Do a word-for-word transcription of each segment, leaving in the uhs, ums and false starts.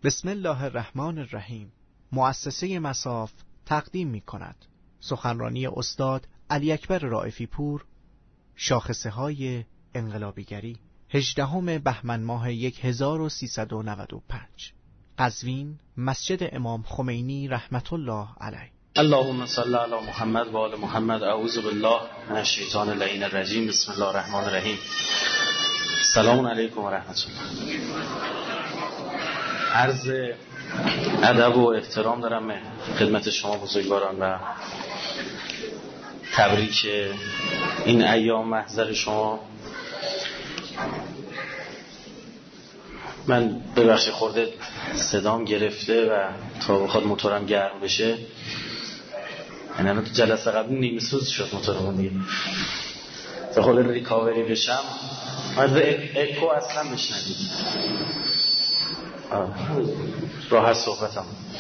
بسم الله الرحمن الرحیم. مؤسسه مصاف تقدیم می کند سخنرانی استاد علی اکبر رائفی پور، شاخصه های انقلابیگری، هجدهم بهمن ماه هزار و سیصد و نود و پنج، قزوین، مسجد امام خمینی رحمت الله علیه. اللهم صل علی محمد و آل محمد. اعوذ بالله من الشیطان اللعین الرجیم. بسم الله الرحمن الرحیم. سلام علیکم و رحمت الله. عرض ادب و احترام دارم خدمت شما بزرگواران و تبریک این ایام محضر شما. من ببخشید خورده صدام گرفته و تا بخواد موتورم گرم بشه، یعنی الان تو جلسه قبلی نیمه سوز شد موتورم دیگه، تا خورده ریکاوری بشم باید اکو اصلا بشنوید. راحت صحبتم.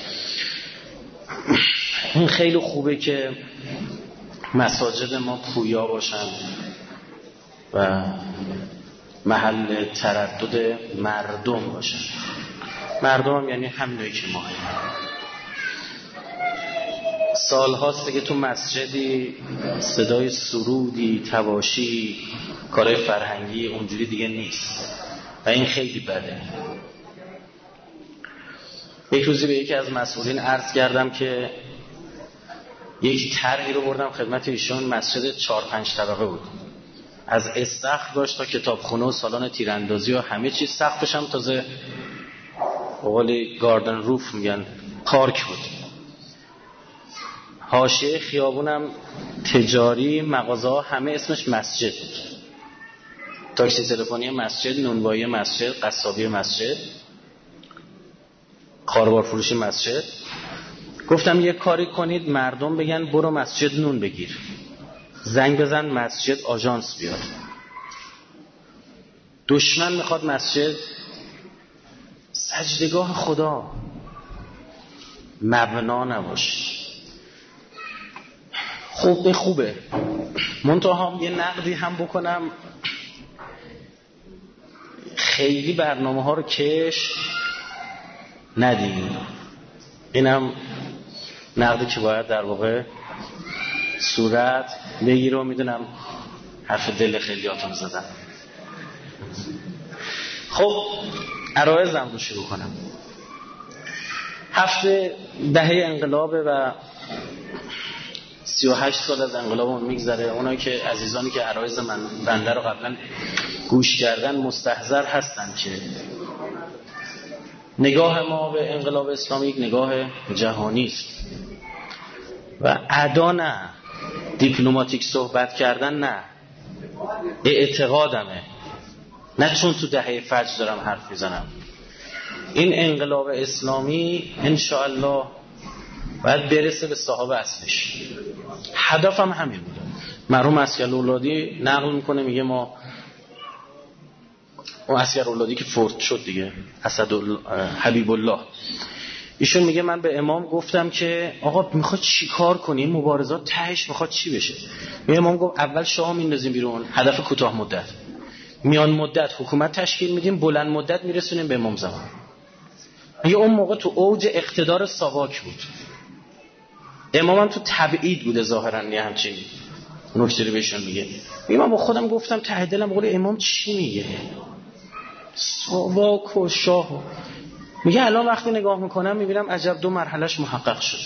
این خیلی خوبه که مساجد ما پویا باشن و محل تردد مردم باشن. مردم هم یعنی همینایی که ما هستیم. سال هاست که تو مسجدی صدای سرودی، تواشی، کارهای فرهنگی اونجوری دیگه نیست و این خیلی بده. یک روزی به یکی از مسئولین عرض کردم که یک طرحی رو بردم خدمت ایشون. مسجد چهار پنج طبقه بود، از استخر داشت تا کتابخونه و سالن تیراندازی و همه چیز. سقفش هم تازه به قول گاردن روف میگن پارک بود. حاشیه خیابونم تجاری، مغازه ها همه اسمش مسجد بود. تاکسی تلفنی مسجد، نونوایی مسجد، قصابی مسجد، خاروار فروشی مسجد. گفتم یک کاری کنید مردم بگن برو مسجد نون بگیر، زنگ بزن مسجد آژانس بیاد. دشمن میخواد مسجد سجدگاه خدا مبنا نباشه. خوب خوبه، منتها یه نقدی هم بکنم. خیلی برنامه ها رو کش ندیم. اینم نقدی که باید در واقع صورت بگیره و میدونم حرف دل خیلیاتون زدم. خب عرایزم رو شروع کنم. هفته دهه انقلابه و سی و هشت سال از انقلابمون میگذره. اونایی که عزیزانی که عرایز من بنده رو قبلا گوش کردن مستحضر هستن که نگاه ما به انقلاب اسلامی یک نگاه جهانی است و ادا نه، دیپلماتیک صحبت کردن نه، اعتقادمه، نه چون تو دهه فجر دارم حرف میزنم. این انقلاب اسلامی انشاءالله باید برسه به صاحب اصلش. هدفم همین بوده. مرحوم اسیر اولادی نقل میکنه، میگه ما اون اسیر اولادی که فوت شد دیگه، اسد حبیب الله، ایشون میگه من به امام گفتم که آقا میخواد چی کار کنیم، مبارزات تهش میخواد چی بشه. میگه امام گفت اول شاه میندازیم بیرون، هدف کوتاه مدت، میان مدت حکومت تشکیل میدیم، بلند مدت میرسونیم به امام زمان. میگه اون موقع تو اوج اقتدار ساواک بود، امام هم تو تبعید بوده ظاهرا. یه همچین نکته رو بهشون میگه. میگه من با خودم گفتم ته دلم بقول امام چی میگه، ساواک و شاه. میگه الان وقتی نگاه میکنم میبینم عجب دو مرحلهش محقق شد.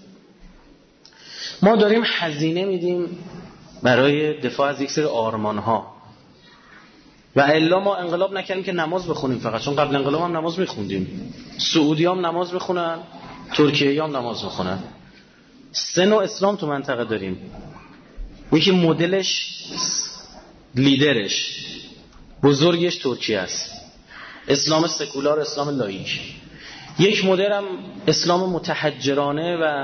ما داریم هزینه میدیم برای دفاع از یک سری آرمان ها و الا ما انقلاب نکردیم که نماز بخونیم فقط، چون قبل انقلاب هم نماز میخوندیم. سعودی هم نماز بخونن، ترکیه هم نماز بخونن. سه نوع اسلام تو منطقه داریم. یکی مدلش، لیدرش، بزرگش ترکیه است، اسلام سکولار، اسلام لاییک. یک مدل هم اسلام متحجرانه و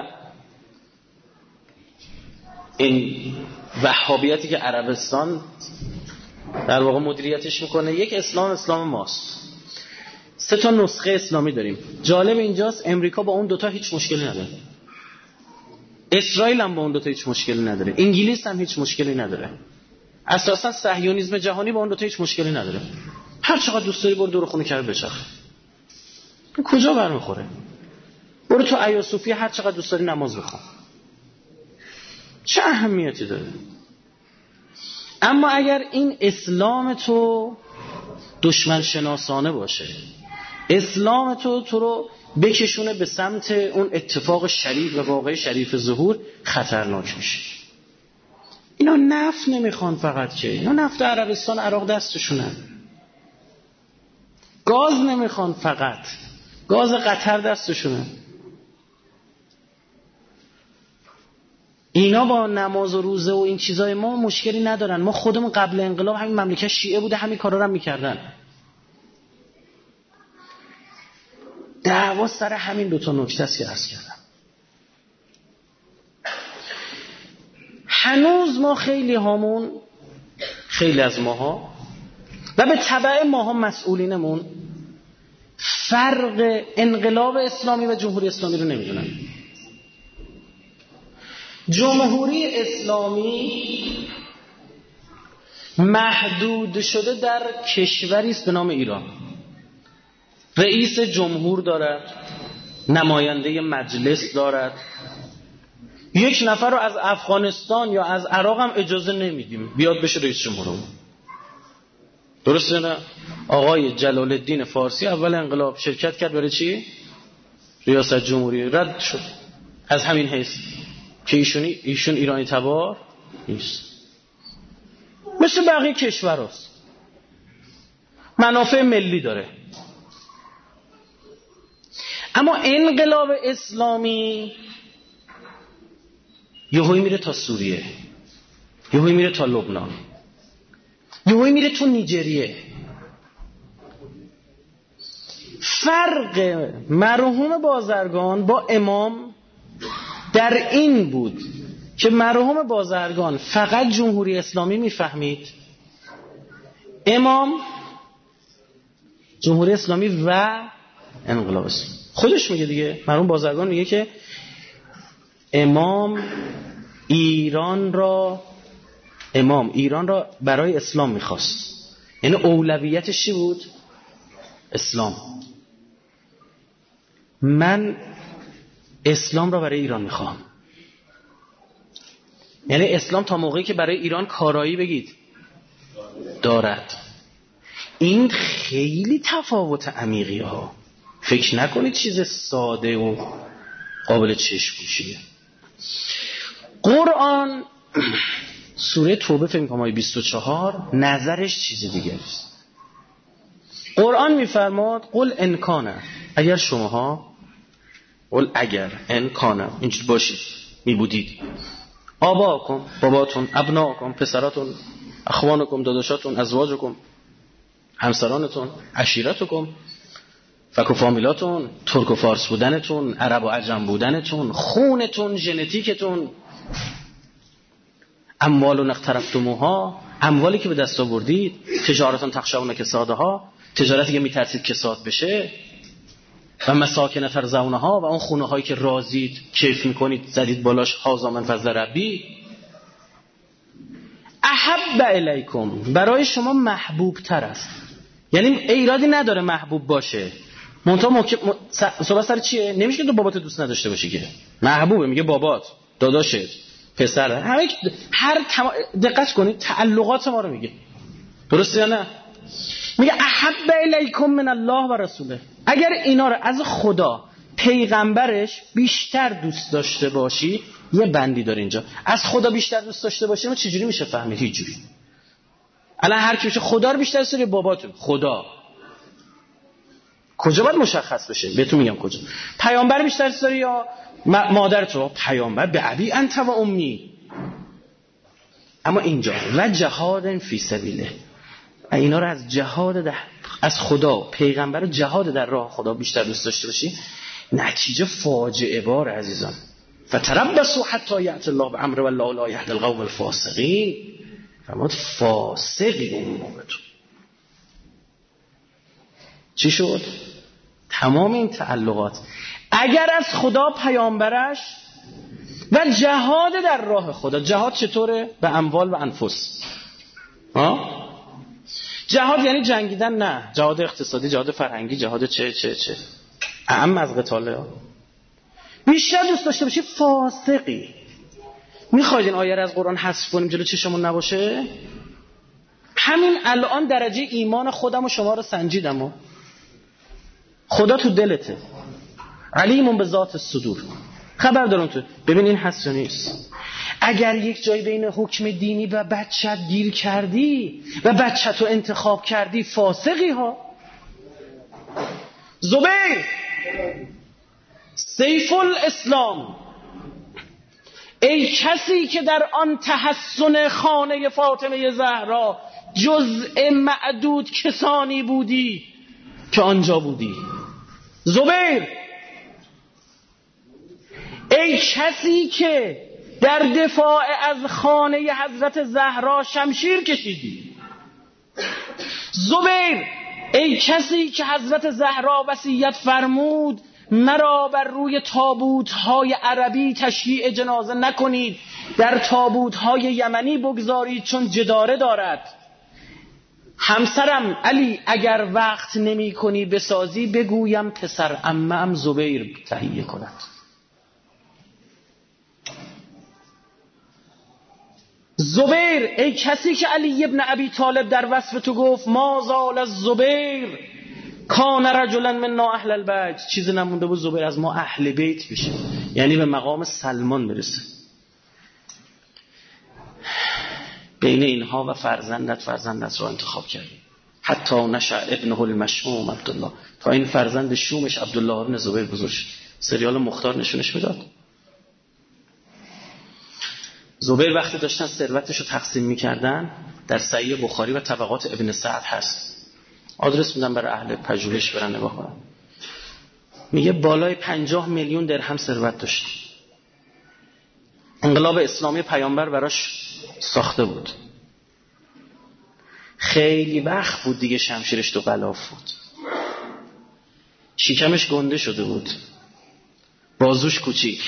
این وهابیتی که عربستان در واقع مدیریتش میکنه. یک اسلام اسلام ماست. سه تا نسخه اسلامی داریم. جالب اینجاست امریکا با اون دوتا هیچ مشکلی نداره، اسرائیل هم با اون دوتا هیچ مشکلی نداره، انگلیس هم هیچ مشکلی نداره، اساسا صهیونیسم جهانی با اون دوتا هیچ مشکلی نداره. هر چقدر دوست داری برو دور خونه کرد بچرخ. کجا برمیخوره؟ برو تو ایا صوفی هر چقدر دوست داری نماز بخون، چه اهمیتی داره؟ اما اگر این اسلام تو دشمن شناسانه باشه، اسلام تو تو رو بکشونه به سمت اون اتفاق شریف و واقع شریف ظهور، خطرناک میشه. اینا نفت نمیخوان فقط، که اینا نفت عربستان عراق دستشونن. گاز نمیخوان فقط، گاز قطر دستشونه. اینا با نماز و روزه و این چیزای ما مشکلی ندارن. ما خودمون قبل انقلاب همین مملکت شیعه بوده، همین کارا رو هم میکردن. دعوا سر همین دوتا نکته است که عرض کردم. هنوز ما خیلی هامون، خیلی از ماها و به تبع ماها مسئولینمون فرق انقلاب اسلامی و جمهوری اسلامی رو نمیدونن. جمهوری اسلامی محدود شده در کشوری است به نام ایران. رئیس جمهور دارد، نماینده مجلس دارد. یک نفر رو از افغانستان یا از عراق هم اجازه نمیدیم بیاد بشه رئیس جمهورمون. درسته نه؟ آقای جلال الدین فارسی اول انقلاب شرکت کرد برای چی؟ ریاست جمهوری، رد شد از همین حیث که ایشونی ایشون ایرانی تبار نیست. مثل بقیه کشور هست. منافع ملی داره. اما انقلاب اسلامی یهویی میره تا سوریه، یهویی میره تا لبنان، یهویی میره تو نیجریه. فرق مرحوم بازرگان با امام در این بود که مرحوم بازرگان فقط جمهوری اسلامی میفهمید، امام جمهوری اسلامی و انقلاب اسلامی. خودش میگه دیگه، مرحوم بازرگان میگه که امام ایران را امام ایران را برای اسلام میخواست، یعنی اولویتش چی بود؟ اسلام. من اسلام را برای ایران میخوام، یعنی اسلام تا موقعی که برای ایران کارایی بگید دارد. این خیلی تفاوت عمیقی ها، فکر نکنید چیز ساده و قابل چشم پوشیه. قرآن سوره توبه فکر کنم آیه بیست و چهار نظرش چیز دیگه است. قرآن میفرماد قل ان کان، اگر شماها، قل اگر ان کان اینجور باشید میبودید، آباکم باباتون، ابناکم پسراتون، اخوانکم داداشاتون، ازواجکم همسرانتون، عشیرتکم فک و فامیلاتون، ترک و فارس بودنتون، عرب و عجم بودنتون، خونتون، ژنتیکتون، اموال اقترفتموها، اموالی که به دست آوردید، تجارتون تخشون کسادها، تجارتی که میترسید کساد بشه، و مساکن ترضونها، و اون خونه هایی که راضید کیف میکنید زدید بالاش هازا من فضل ربی، احب الیکم، برای شما محبوب تر است. یعنی ایرادی نداره محبوب باشه، منتها موکب م... صحبت سر چیه؟ نمیشه که تو بابات دوست نداشته باشی که محبوبه، میگه بابات، داداشت، پسر، همه هر تم... دقت کنید تعلقات ما رو میگه، درسته یا نه؟ میگه احب الیکم من الله و رسوله، اگر اینا رو از خدا پیغمبرش بیشتر دوست داشته باشی. یه بندی داره اینجا، از خدا بیشتر دوست داشته باشی، ما چجوری میشه فهمید؟ هیچ جوری. الان هر کی بشه خدا رو بیشتر دوست داره باباتون، خدا کجا باید مشخص بشه؟ بهتون میگم کجا. پیامبر بیشتر دوست داری یا مادر تو؟ پیامبر به ابی انت و امی. اما اینجا و جهاد فی سبیله، اینا رو از جهاد ده، از خدا پیغمبر و جهاد در راه خدا بیشتر دوست داشته باشی، نتیجه فاجعه بار عزیزان. فتربصوا حتی یأتی الله بامره والله لا یهدی القوم الفاسقین. فرمود فاسقی اون موقعتون چی شد؟ تمام این تعلقات اگر از خدا پیامبرش و جهاد در راه خدا. جهاد چطوره؟ به اموال و انفس. ها؟ جهاد یعنی جنگیدن؟ نه. جهاد اقتصادی، جهاد فرهنگی، جهاد چه چه چه اعم از قتاله. بیشتر دوست داشته باشی فاسقی. میخواید این آیه رو از قرآن حذف کنیم جلو چشمون نباشه؟ همین الان درجه ایمان خودم و شما رو سنجیدم و خدا تو دلته، علیمون به ذات الصدور، خبر دارم تو. ببین این هست یا نیست. اگر یک جای بین حکم دینی و بچت گیر کردی و بچت رو انتخاب کردی، فاسقی ها. زبیر سیف الاسلام، ای کسی که در آن تحسن خانه فاطمه زهرا جزء معدود کسانی بودی که آنجا بودی. زبیر ای کسی که در دفاع از خانه حضرت زهرا شمشیر کشیدی. زبیر ای کسی که حضرت زهرا وصیت فرمود مرا بر روی تابوت‌های عربی تشییع جنازه نکنید، در تابوت‌های یمنی بگذارید چون جداره دارد. همسرم علی اگر وقت نمی کنی بسازی بگویم پسر عمم زبیر تهیه کند. زبیر ای کسی که علی ابن ابی طالب در وصف تو گفت ما زال از زبیر کان رجلا منا اهل البیت، چیزی نمونده بود زبیر از ما اهل بیت بشه، یعنی به مقام سلمان برسه. بین اینها و فرزندت فرزندت را انتخاب کردی. حتی نشأ ابنه المشؤوم عبدالله، تا این فرزند شومش عبدالله بن زبیر بزرگ شد. سریال مختار نشونش میداد. زبیر وقتی داشتن ثروتش رو تقسیم میکردن در صحیح بخاری و طبقات ابن سعد هست، آدرس میدم برای اهل پژوهش برن نگاه کنن. میگه بالای پنجاه میلیون درهم ثروت داشت. انقلاب اسلامی پیامبر براش ساخته بود. خیلی وقت بود دیگه شمشیرش تو غلاف بود، شکمش گنده شده بود، بازوش کوچیک.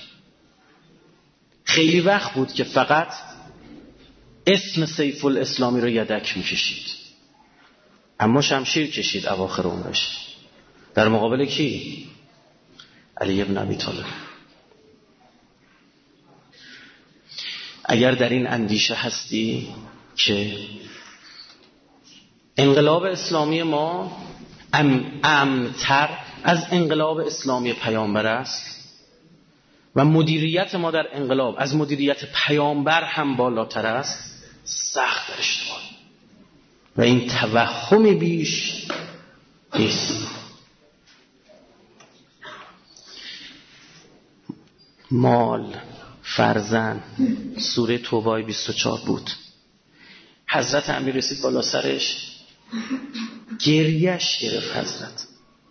خیلی وقت بود که فقط اسم سیف الاسلامی رو یدک میکشید، اما شمشیر کشید اواخر عمرش. در مقابل کی؟ علی ابن ابی طالب. اگر در این اندیشه هستی که انقلاب اسلامی ما ام امتر از انقلاب اسلامی پیامبر است و مدیریت ما در انقلاب از مدیریت پیامبر هم بالاتر است، سخت در اشتباه و این توهمی بیش نیست. مال، فرزند، سوره توبه بیست و چهار بود. حضرت امیر رسید بالا سرش، گریهش گرفت. حضرت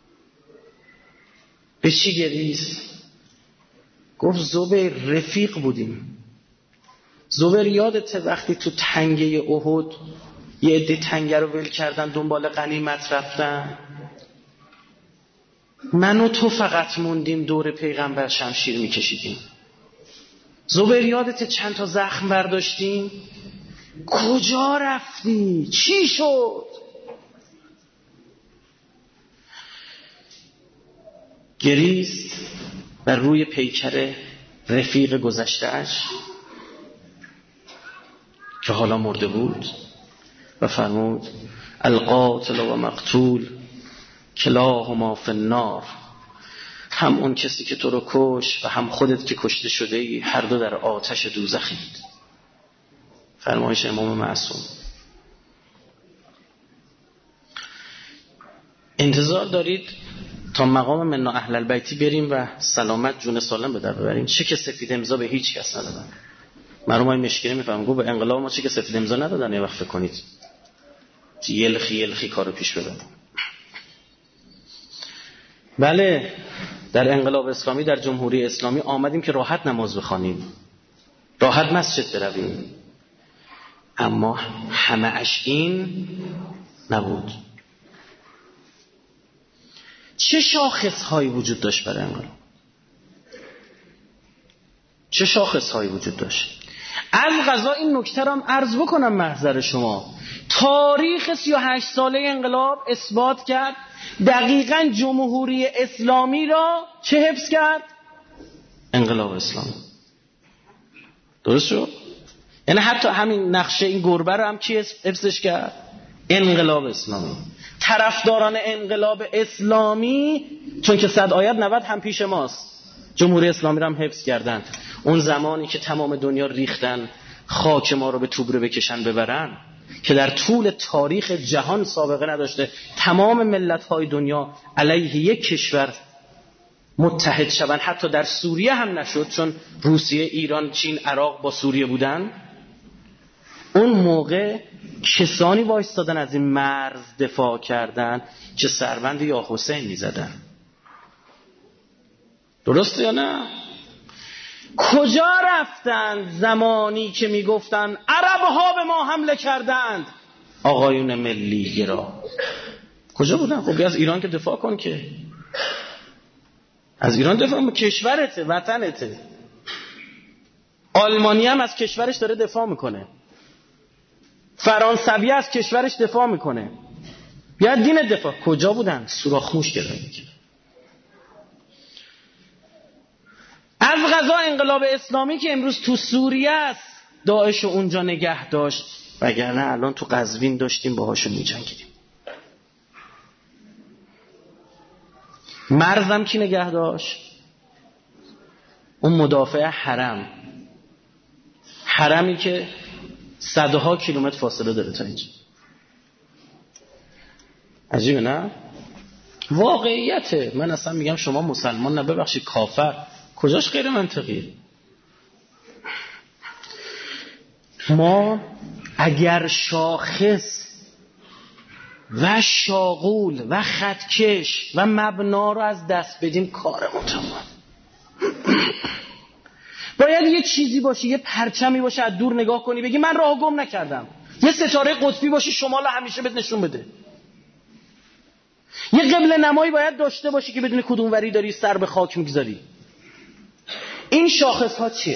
به چی گریست؟ گفت زبیر رفیق بودیم. زبیر یادته وقتی تو تنگه احد یه عده تنگه رو ول کردن دنبال غنیمت رفتن، من و تو فقط موندیم دور پیغمبر شمشیر میکشیدیم. زبیر یادته چند تا زخم برداشتیم؟ کجا رفتی؟ چی شد؟ گریست بر روی پیکر رفیق گذشته‌اش که حالا مرده بود و فرمود القاتل و مقتول کلاهما فی النار، هم اون کسی که تو رو کش و هم خودت که کشته شده ای هر دو در آتش دوزخید. فرمایش امام معصوم. انتظار دارید تا مقام منا اهل البیتی بریم و سلامت جون سالم به در ببریم؟ چه که سفید امضا به هیچ کس ندادن. مرحوم های مشکلی میفهم گفت به انقلاب ما چه که سفید امضا ندادن. یه وقت فکر کنید یلخی یلخی کارو پیش ببریم. بله در انقلاب اسلامی در جمهوری اسلامی آمدیم که راحت نماز بخوانیم، راحت مسجد برویم، اما همه اش این نبود. چه شاخصهایی وجود داشت برای انقلاب؟ چه شاخصهایی وجود داشت؟ از قضا این نکته را عرض بکنم محضر شما. تاریخ سی و هشت ساله انقلاب اثبات کرد دقیقاً جمهوری اسلامی را چه حفظ کرد؟ انقلاب اسلامی. درست شد؟ یعنی حتی همین نقشه این گربه رو هم کی حفظش کرد؟ انقلاب اسلامی. طرفداران انقلاب اسلامی چون که صد آیت نود هم پیش ماست، جمهوری اسلامی رو هم حفظ کردند. اون زمانی که تمام دنیا ریختن خاک ما رو به توبره بکشن ببرن، که در طول تاریخ جهان سابقه نداشته تمام ملت‌های دنیا علیه یک کشور متحد شدن، حتی در سوریه هم نشد چون روسیه، ایران، چین، عراق با سوریه بودن. اون موقع کسانی وایستادن از این مرز دفاع کردن که سربند یا حسین می‌زدن. درسته یا نه؟ کجا رفتند زمانی که میگفتن عرب‌ها به ما حمله کردند؟ آقایون ملی گرا کجا بودن؟ خب از ایران که دفاع کن، که از ایران دفاع کن، کشورته، وطنته. آلمانی هم از کشورش داره دفاع میکنه، فرانسوی از کشورش دفاع میکنه، بیا دین دفاع. کجا بودن؟ سوراخ موش گرایی میکنه. از غذا انقلاب اسلامی که امروز تو سوریه است داعش اونجا نگه داشت، وگرنه الان تو قزوین داشتیم باهاشون میجنگیدیم. مرزم کی نگه داشت؟ اون مدافع حرم، حرمی که صدها کیلومتر فاصله داره تا اینجا. عجیبه نه؟ واقعیته. من اصلا میگم شما مسلمان نه، ببخشید کافر، کجاش غیر منطقیه؟ ما اگر شاخص و شاغول و خطکش و مبنا رو از دست بدیم کارمون تمام. باید یه چیزی باشه، یه پرچمی باشه، از دور نگاه کنی بگی من راه گم نکردم. یه ستاره قطبی باشه شمال همیشه بهت نشون بده. یه قبله نمایی باید داشته باشی که بدون کدوم وری داری سر به خاک میگذاری. این شاخص ها چیه؟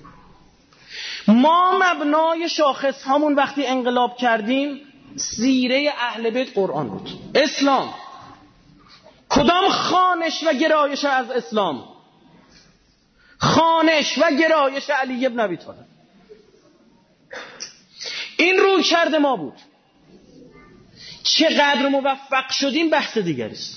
ما مبنای شاخص هامون وقتی انقلاب کردیم سیره اهل بیت قرآن بود، اسلام. کدام خانش و گرایش از اسلام؟ خانش و گرایش علی ابن ابی طالب. این روی کرده ما بود. چقدر موفق شدیم بحث دیگری است.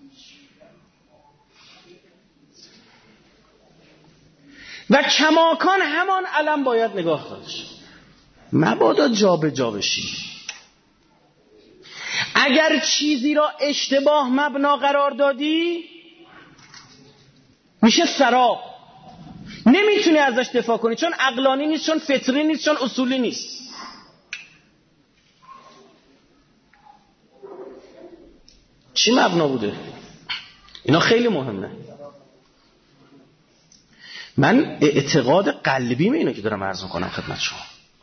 و کماکان همان علم باید نگاه داشت، مبادا جا به جا بشی. اگر چیزی را اشتباه مبنا قرار دادی میشه سراب، نمیتونی ازش دفاع کنی، چون عقلانی نیست، چون فطری نیست، چون اصولی نیست. چی مبنا بوده؟ اینا خیلی مهمه. من اعتقاد قلبی اینو که دارم عرض کنم خدمت شما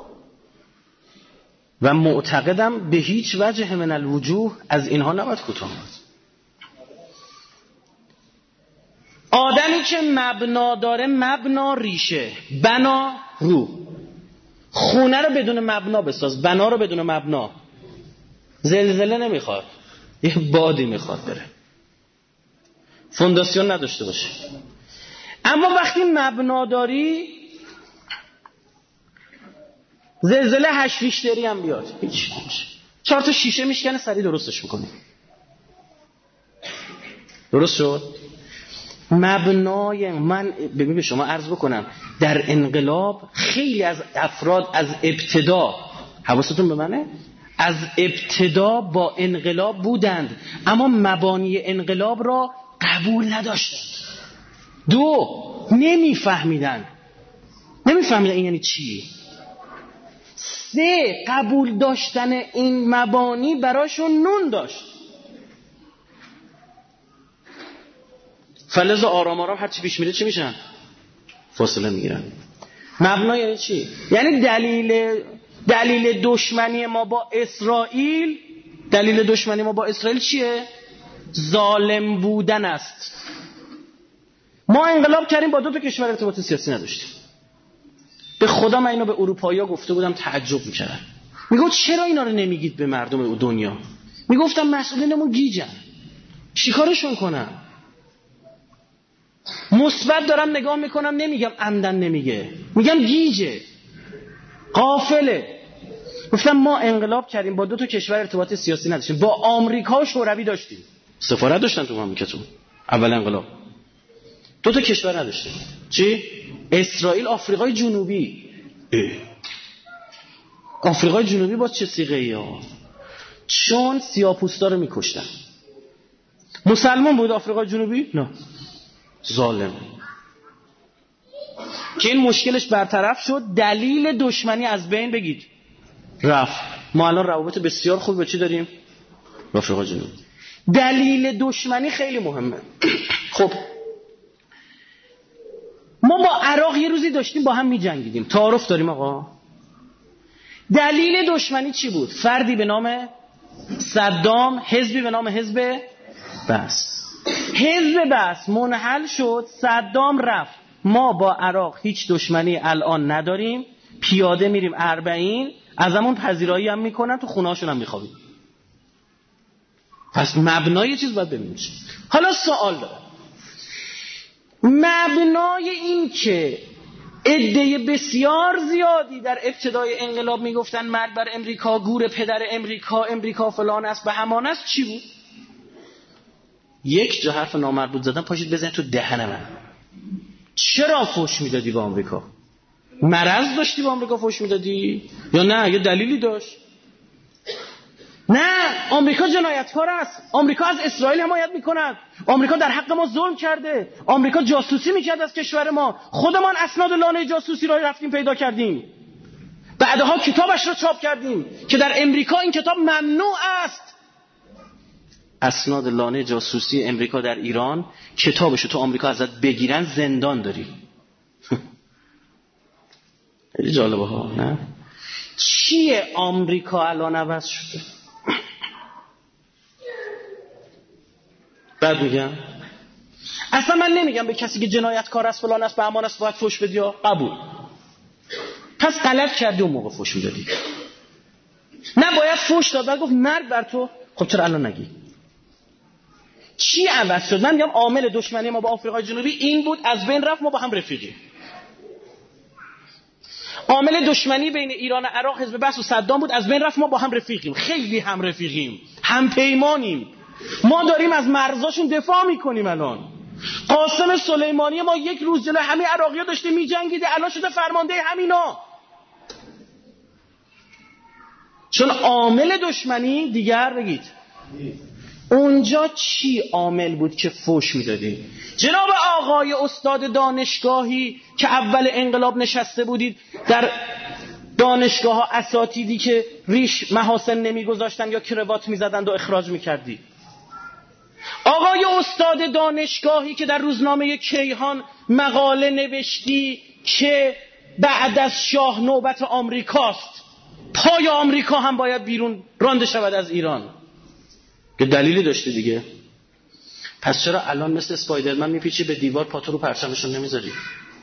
و معتقدم به هیچ وجه من الوجوه از اینها نباید کوتاه بود. آدمی که مبنا داره، مبنا ریشه، بنا رو. خونه رو بدون مبنا بساز، بنا رو بدون مبنا. زلزله نمیخواد، یه بادی میخواد بره، فونداسیون نداشته باشه. اما وقتی مبنا داری، زلزله هشت ریشتری هم بیاد هیچ نمیشه، چهار تا شیشه میشکنه سریع درستش میکنی. درست شد؟ مبنای من ببین به شما عرض بکنم، در انقلاب خیلی از افراد از ابتدا، حواستون به منه، از ابتدا با انقلاب بودند اما مبانی انقلاب را قبول نداشتند. دو، نمیفهمیدن نمیفهمیدن این یعنی چی. سه، قبول داشتن این مبانی براشون نون داشت. فلز آرام آرام هرچی پیش میره چی میشن؟ فاصله میگیرن. مبنا یعنی چی؟ یعنی دلیل دلیل دشمنی ما با اسرائیل، دلیل دشمنی ما با اسرائیل چیه؟ ظالم بودن است. ما انقلاب کردیم با دو تا کشور ارتباط سیاسی نداشتیم. به خدا من اینو به اروپایی‌ها گفته بودم، تعجب می‌کردن. میگفت چرا اینا رو نمیگید به مردم دنیا؟ میگفتم مسئولینمون گیجن. چیکارشون کنم؟ مثبت دارم نگاه میکنم، نمیگم عمدن نمیگه، میگم گیجه، غافله. گفتم ما انقلاب کردیم، با دو تا کشور ارتباط سیاسی نداشتیم، با آمریکا و شوروی داشتیم، سفارت داشتن تو مملکتون اول انقلاب، دو تا کشور نداشتیم. چی؟ اسرائیل، آفریقای جنوبی. اه. آفریقای جنوبی با چه صیغه ای ها؟ چون سیاه‌پوستا رو میکشتن. مسلمان بود آفریقای جنوبی؟ نه، ظالم. که این مشکلش برطرف شد، دلیل دشمنی از بین بگید رفت. ما الان روابط بسیار خوب با چی داریم؟ آفریقای جنوبی. دلیل دشمنی خیلی مهمه. خب ما با عراق یه روزی داشتیم با هم می جنگیدیم، تعارف داریم آقا. دلیل دشمنی چی بود؟ فردی به نام صدام، حزبی به نام حزب بس. حزب بس منحل شد، صدام رفت. ما با عراق هیچ دشمنی الان نداریم، پیاده میریم اربعین، از همون پذیرایی هم میکنن، تو خونه هاشون هم میخوابیم. پس مبنای چیز باید ببینیم. حالا سوال دارم، مبنای این که عده بسیار زیادی در ابتدای انقلاب میگفتن مرگ بر امریکا، گور پدر امریکا، امریکا فلان است به همان است، چی بود؟ یک جا حرف نامربوط زدن پاشید بزنید تو دهن من. چرا فوش میدادی به آمریکا؟ مرض داشتی به آمریکا فوش میدادی یا نه یه دلیلی داشت؟ نه، آمریکا جنایتکار است، آمریکا از اسرائیل حمایت میکند، آمریکا در حق ما ظلم کرده، آمریکا جاسوسی میکرد از کشور ما، خودمان اسناد لانه جاسوسی را رفتیم پیدا کردیم، بعدها کتابش را چاپ کردیم که در امریکا این کتاب ممنوع است. اسناد لانه جاسوسی امریکا در ایران، کتابشو تو آمریکا ازت بگیرن زندان داری. خیلی جالبه ها، نه؟ چیه آمریکا الان عوض شده؟ بعد میگم اصلا من نمیگم به کسی که جنایتکار است فلان است به امان است باید فوش بدی، قبول. پس غلط کردی اون موقع فوش میدادی، نه باید فوش داد، بعد گفت مرگ بر تو. خب چرا الان نگی؟ چی عوض شد؟ من میگم عامل دشمنی ما با آفریقای جنوبی این بود، از بین رفت، ما با هم رفیقیم. عامل دشمنی بین ایران و عراق حزب بعث و صدام بود، از بین رفت، ما با هم رفیقیم، خیلی هم رفیقیم، هم پیمانیم، ما داریم از مرزاشون دفاع میکنیم. الان قاسم سلیمانی ما یک روز جلوی همه عراقی‌ها داشته میجنگیده، الان شده فرمانده همینا. چون عامل دشمنی دیگر بگید اونجا چی عامل بود که فوش میدادی؟ جناب آقای استاد دانشگاهی که اول انقلاب نشسته بودید در دانشگاه ها، اساتیدی که ریش محاسن نمیگذاشتن یا کروات میزدند و اخراج میکردی. آقای استاد دانشگاهی که در روزنامه کیهان مقاله نوشتی که بعد از شاه نوبت آمریکاست، پای آمریکا هم باید بیرون رانده شود از ایران، که دلیلی داشتی دیگه. پس چرا الان مثل اسپایدرمن میپیچی به دیوار، پاتو رو پرچمشون نمیذاری؟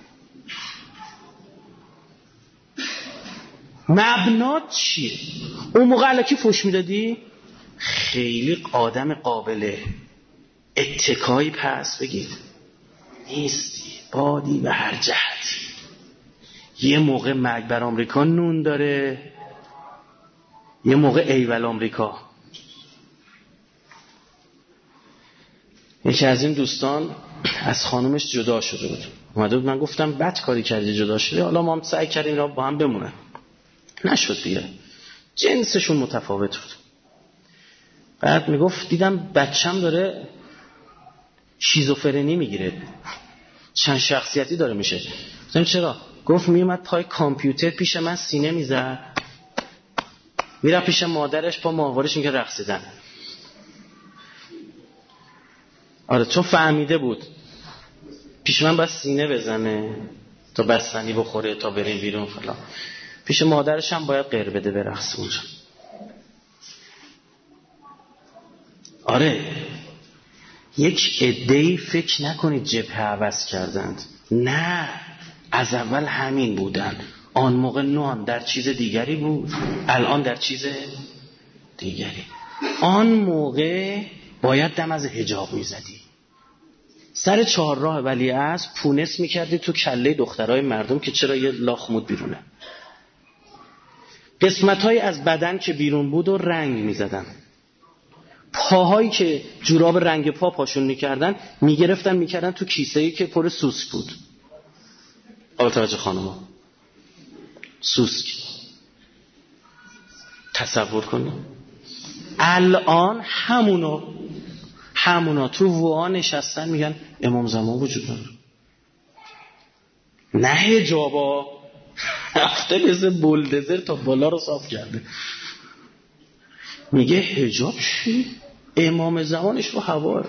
مبنات چیه؟ اون موقع الکی فوش میدادی؟ خیلی آدم قابل اتکایی پس بگید نیستی، بادی به هر جهتی. یه موقع مرگ بر آمریکا نون داره، یه موقع ایول آمریکا. یکی از این دوستان از خانومش جدا شده بود، اومده بود، من گفتم بد کاری کردی جدا شدی، حالا ما هم سعی کردیم اینا با هم بمونن، نشد دیگه، جنسشون متفاوت بود. بعد میگفت دیدم بچم داره شیزوفرنی میگیره، چند شخصیتی داره میشه. گفتم چرا؟ گفت میومد پای کامپیوتر پیش من سینه میزد، میره پیش مادرش با ماهوارش میگه رقصیدن. آره چون فهمیده بود پیش من باید سینه بزنه تا بستنی بخوره تا بریم بیرون فلان، پیش مادرش هم باید غیر بده برقص اونجا. آره یک عده‌ای فکر نکنید جبهه عوض کردند، نه، از اول همین بودن. آن موقع نوان در چیز دیگری بود، الان در چیز دیگری. آن موقع باید دم از حجاب میزدی. سر چهارراه ولیعصر پونس میکردی تو کله دخترای مردم که چرا یه لاخمود بیرونه. قسمت‌های از بدن که بیرون بود و رنگ میزدن. پاهایی که جوراب رنگ پا پاشون میکردن میگرفتن میکردن تو کیسه‌ای که پر سوسک بود. آقا توجه خانوما، سوسک تصور کنید الان همونا همونا تو ووها نشستن میگن امام زمان وجود داره. نه حجابا هفته بزه بلدزر تا بالا رو صاف کرده. میگه حجاب چی؟ امام زمانش رو هوا.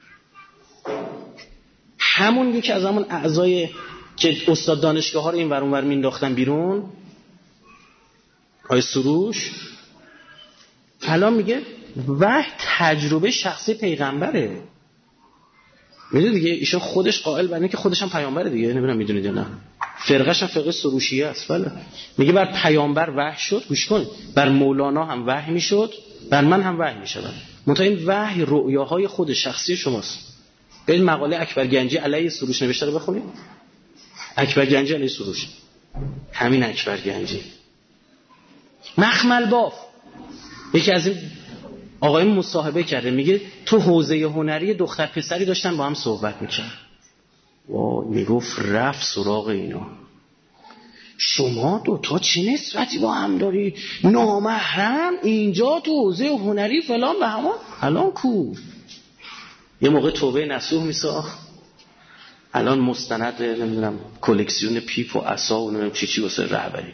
همون یکی از همون اعضای که استاد دانشگاه ها رو این ور اون ور مینداختن بیرون، آیه سروش الان میگه وحی تجربه شخصی پیغمبره. میدونی دیگه ایشون خودش قائل بر اینه که خودش هم پیامبره دیگه. نمیدونم میدونید یا نه، فرقش هم فرقه سروشیه است. بله میگه بر پیامبر وحی شد. گوش کن، بر مولانا هم وحی میشد، بر من هم وحی میشد. منتها این وحی رؤیاهای خود شخصی شماست. این مقاله اکبر گنجی علیه سروش نوشته رو بخونید. اکبر گنجی علیه سروش، همین اکبر گنجی. مخمل باف یکی از این آقای مصاحبه کرده، میگه تو حوزه هنری دختر پسری داشتن با هم صحبت میکرد. وای میگفت رفت سراغ اینا، شما دوتا چه نسبتی با هم داری؟ نامحرم اینجا تو حوزه هنری فلان به همان. الان کو یه موقع توبه نصوح میساخت، الان مستند نمیدونم کلکسیون پیپ و عصا و نمیدونم چی چی واسه رهبری.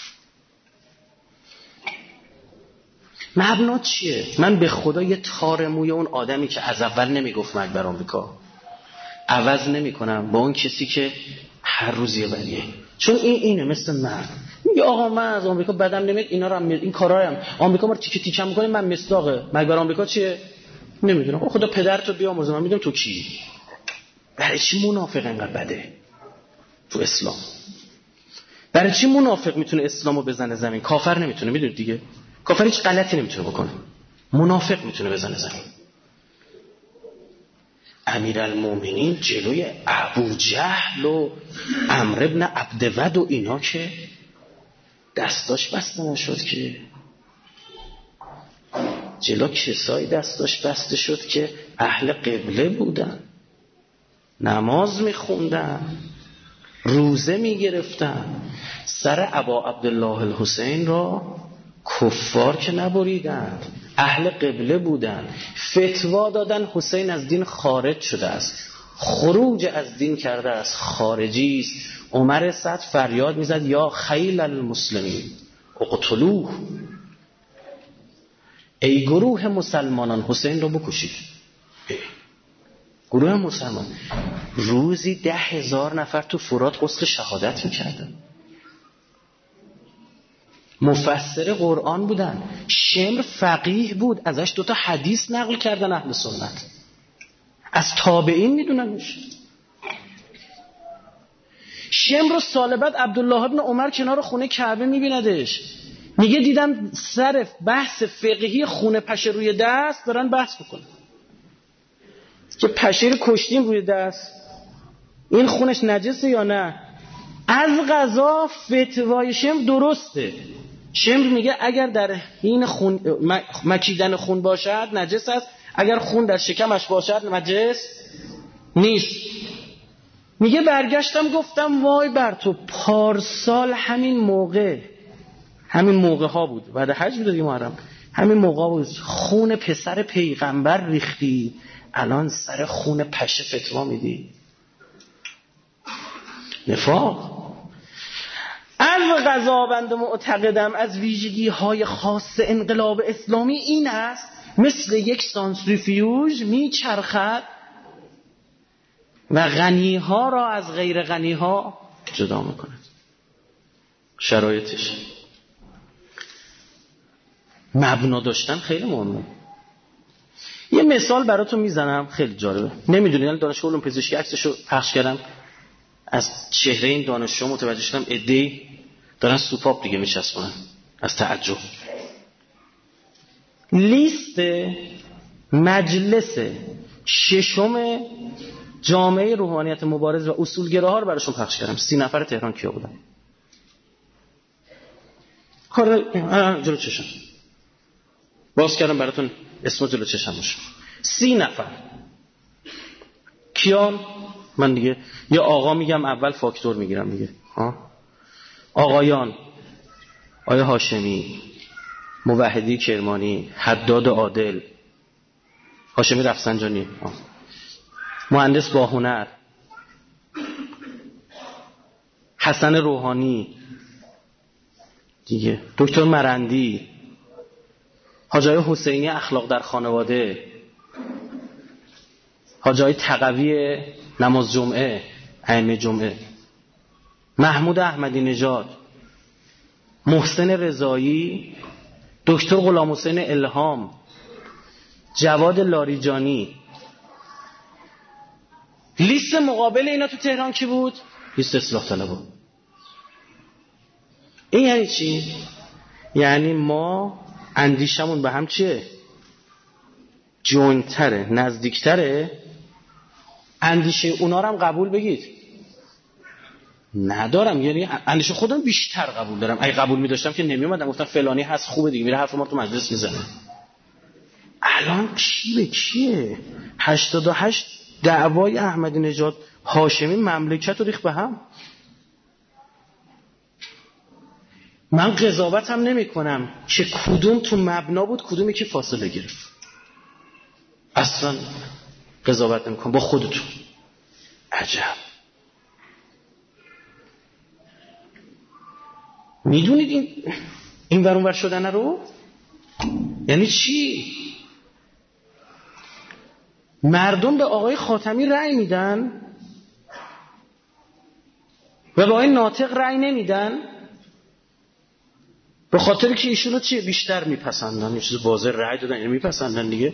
مبنا چیه؟ من به خدا یه تار موی اون آدمی که از اول نمیگفت مرگ بر آمریکا عوض نمی کنم با اون کسی که هر روز یه ولیه. چون این اینه مثل من میگه آقا من از آمریکا بدم نمیاد، اینا رو هم این کارا هم آمریکا ما رو تیکه تیکه میکنه، من مصداقه. مرگ بر آمریکا چیه؟ نمیدونم. خدا پدرتو بیامرزه، من میدونم تو کی. برای چی منافق انقدر بده تو اسلام؟ برای چی منافق میتونه اسلامو بزنه زمین، کافر نمیتونه؟ میدونید دیگه کافر هیچ غلطی نمیتونه بکنه، منافق میتونه بزنه زمین. امیرالمومنین جلوی ابو جهل و عمرو ابن عبدود و اینا که دستاش بسته نشد، که جلو کسایی دستاش بسته شد که اهل قبله بودن، نماز میخوندن، روزه میگرفتن. سر ابا عبدالله الحسین را کفار که نبریدند، اهل قبله بودند. فتوا دادن حسین از دین خارج شده است، خروج از دین کرده است، خارجی است. عمر صد فریاد میزد یا خیل المسلمین اقتلوه، ای گروه مسلمانان حسین رو بکشید. گروه مسلمان روزی ده هزار نفر تو فرات غسل شهادت میکردن، مفسر قرآن بودن. شمر فقیه بود، ازش دوتا حدیث نقل کردن اهل سنت، از تابعین میدوننش. شمر رو سال بعد عبدالله ابن عمر کنار خونه کعبه میبیندش، میگه دیدم سر بحث فقهی خونه پشه روی دست دارن بحث بکنن که پشه رو کشتیم روی دست، این خونش نجسه یا نه. از قضا فتوای شمر درسته. شمر میگه اگر در حین خون مکیدن خون باشد نجس است، اگر خون در شکمش باشد نجس نیست. میگه برگشتم گفتم وای بر تو، پارسال همین موقع همین موقع ها بود، بعد حج بود دیگه محرم، همین موقع بود خون پسر پیغمبر ریختی، الان سر خون پشه فتوا میدی. نفاق. از قضا بنده معتقدم از ویژگی های خاص انقلاب اسلامی این است مثل یک سانتریفیوژ میچرخد و غنی ها را از غیر غنی ها جدا میکند. شرایطش مبنا داشتن خیلی مهمه. یه مثال براتون میزنم خیلی جالبه. نمیدونید دانشگاه علوم پزشکی عکسشو پخش کردم، از چهره این دانشجو متوجه شدم عده‌ای دارن سوپاپ دیگه میچسبونن از تعجب. لیست مجلس ششم جامعه روحانیت مبارز و اصولگراها رو براشون پخش کردم. سی نفر تهران کیا بودن؟ کار جلو چشم باز کردم براتون، اسم جلو چشم باشه. سی نفر کیان؟ من دیگه یا آقا میگم اول فاکتور میگیرم دیگه. ها آقایان: آیا هاشمی، موحدی کرمانی، حداد عادل، هاشمی رفسنجانی، ها. مهندس باهنر، حسن روحانی دیگه، دکتر مرندی، حاجی حسینی اخلاق در خانواده، حاجی تقوی نماز جمعه، ائمه جمعه، محمود احمدی نژاد، محسن رضایی، دکتر غلام حسین الهام، جواد لاریجانی. لیست مقابل اینا تو تهران کی بود؟ لیست اصلاح طلبا. این یعنی چی؟ یعنی ما اندیشمون به هم چیه؟ جوینتره، نزدیکتره. اندیشه اونا رو هم قبول بگید ندارم، یعنی اندیشه خودم بیشتر قبول دارم. اگه قبول می داشتم که نمی اومدم گفتم فلانی هست خوبه دیگه، میره حرف ما رو تو مجلس میزنه. الان کی به کیه؟ هشتاد و هشت دعوای احمدی نژاد هاشمی مملکت رو ریخت به هم. من قضاوت هم نمی کنم که کدوم تو مبنا بود کدومی که فاصله گرفت، اصلا قضاوت نمی کنم. با خودتون عجب. میدونید این این ور اون ور شدن رو یعنی چی؟ مردم به آقای خاتمی رأی میدن و به آقای ناطق رأی نمیدن به خاطر که ایشون رو چی بیشتر میپسندن. یه چیز واضح رأی دادن یعنی میپسندن دیگه.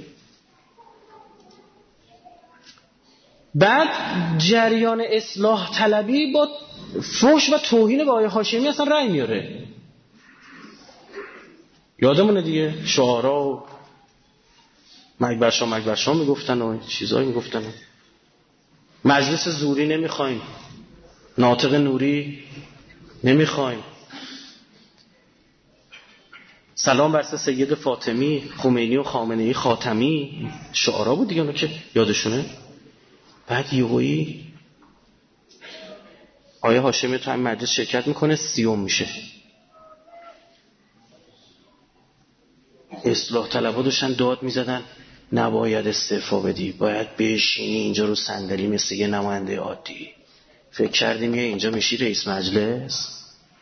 بعد جریان اصلاح طلبی با فحش و توهین به آقای هاشمی اصلا رأی میاره. یادمونه دیگه شعارا و مگبرشا مگبرشا میگفتن و چیزایی میگفتن. مجلس زوری نمیخوایم، ناطق نوری نمیخوایم، سلام بر سید فاطمی، خمینی و خامنه‌ای خاتمی، شعارا بود دیگه اونو که یادشونه. بعد یهویی آیه هاشمی تو این مجلس شرکت میکنه، سیوم میشه. اصلاح طلبها داشتن داد میزدن نباید استعفا بدی، باید بشینی اینجا رو صندلی مثل یه نماینده عادی. فکر کردیم یه اینجا میشی رئیس مجلس.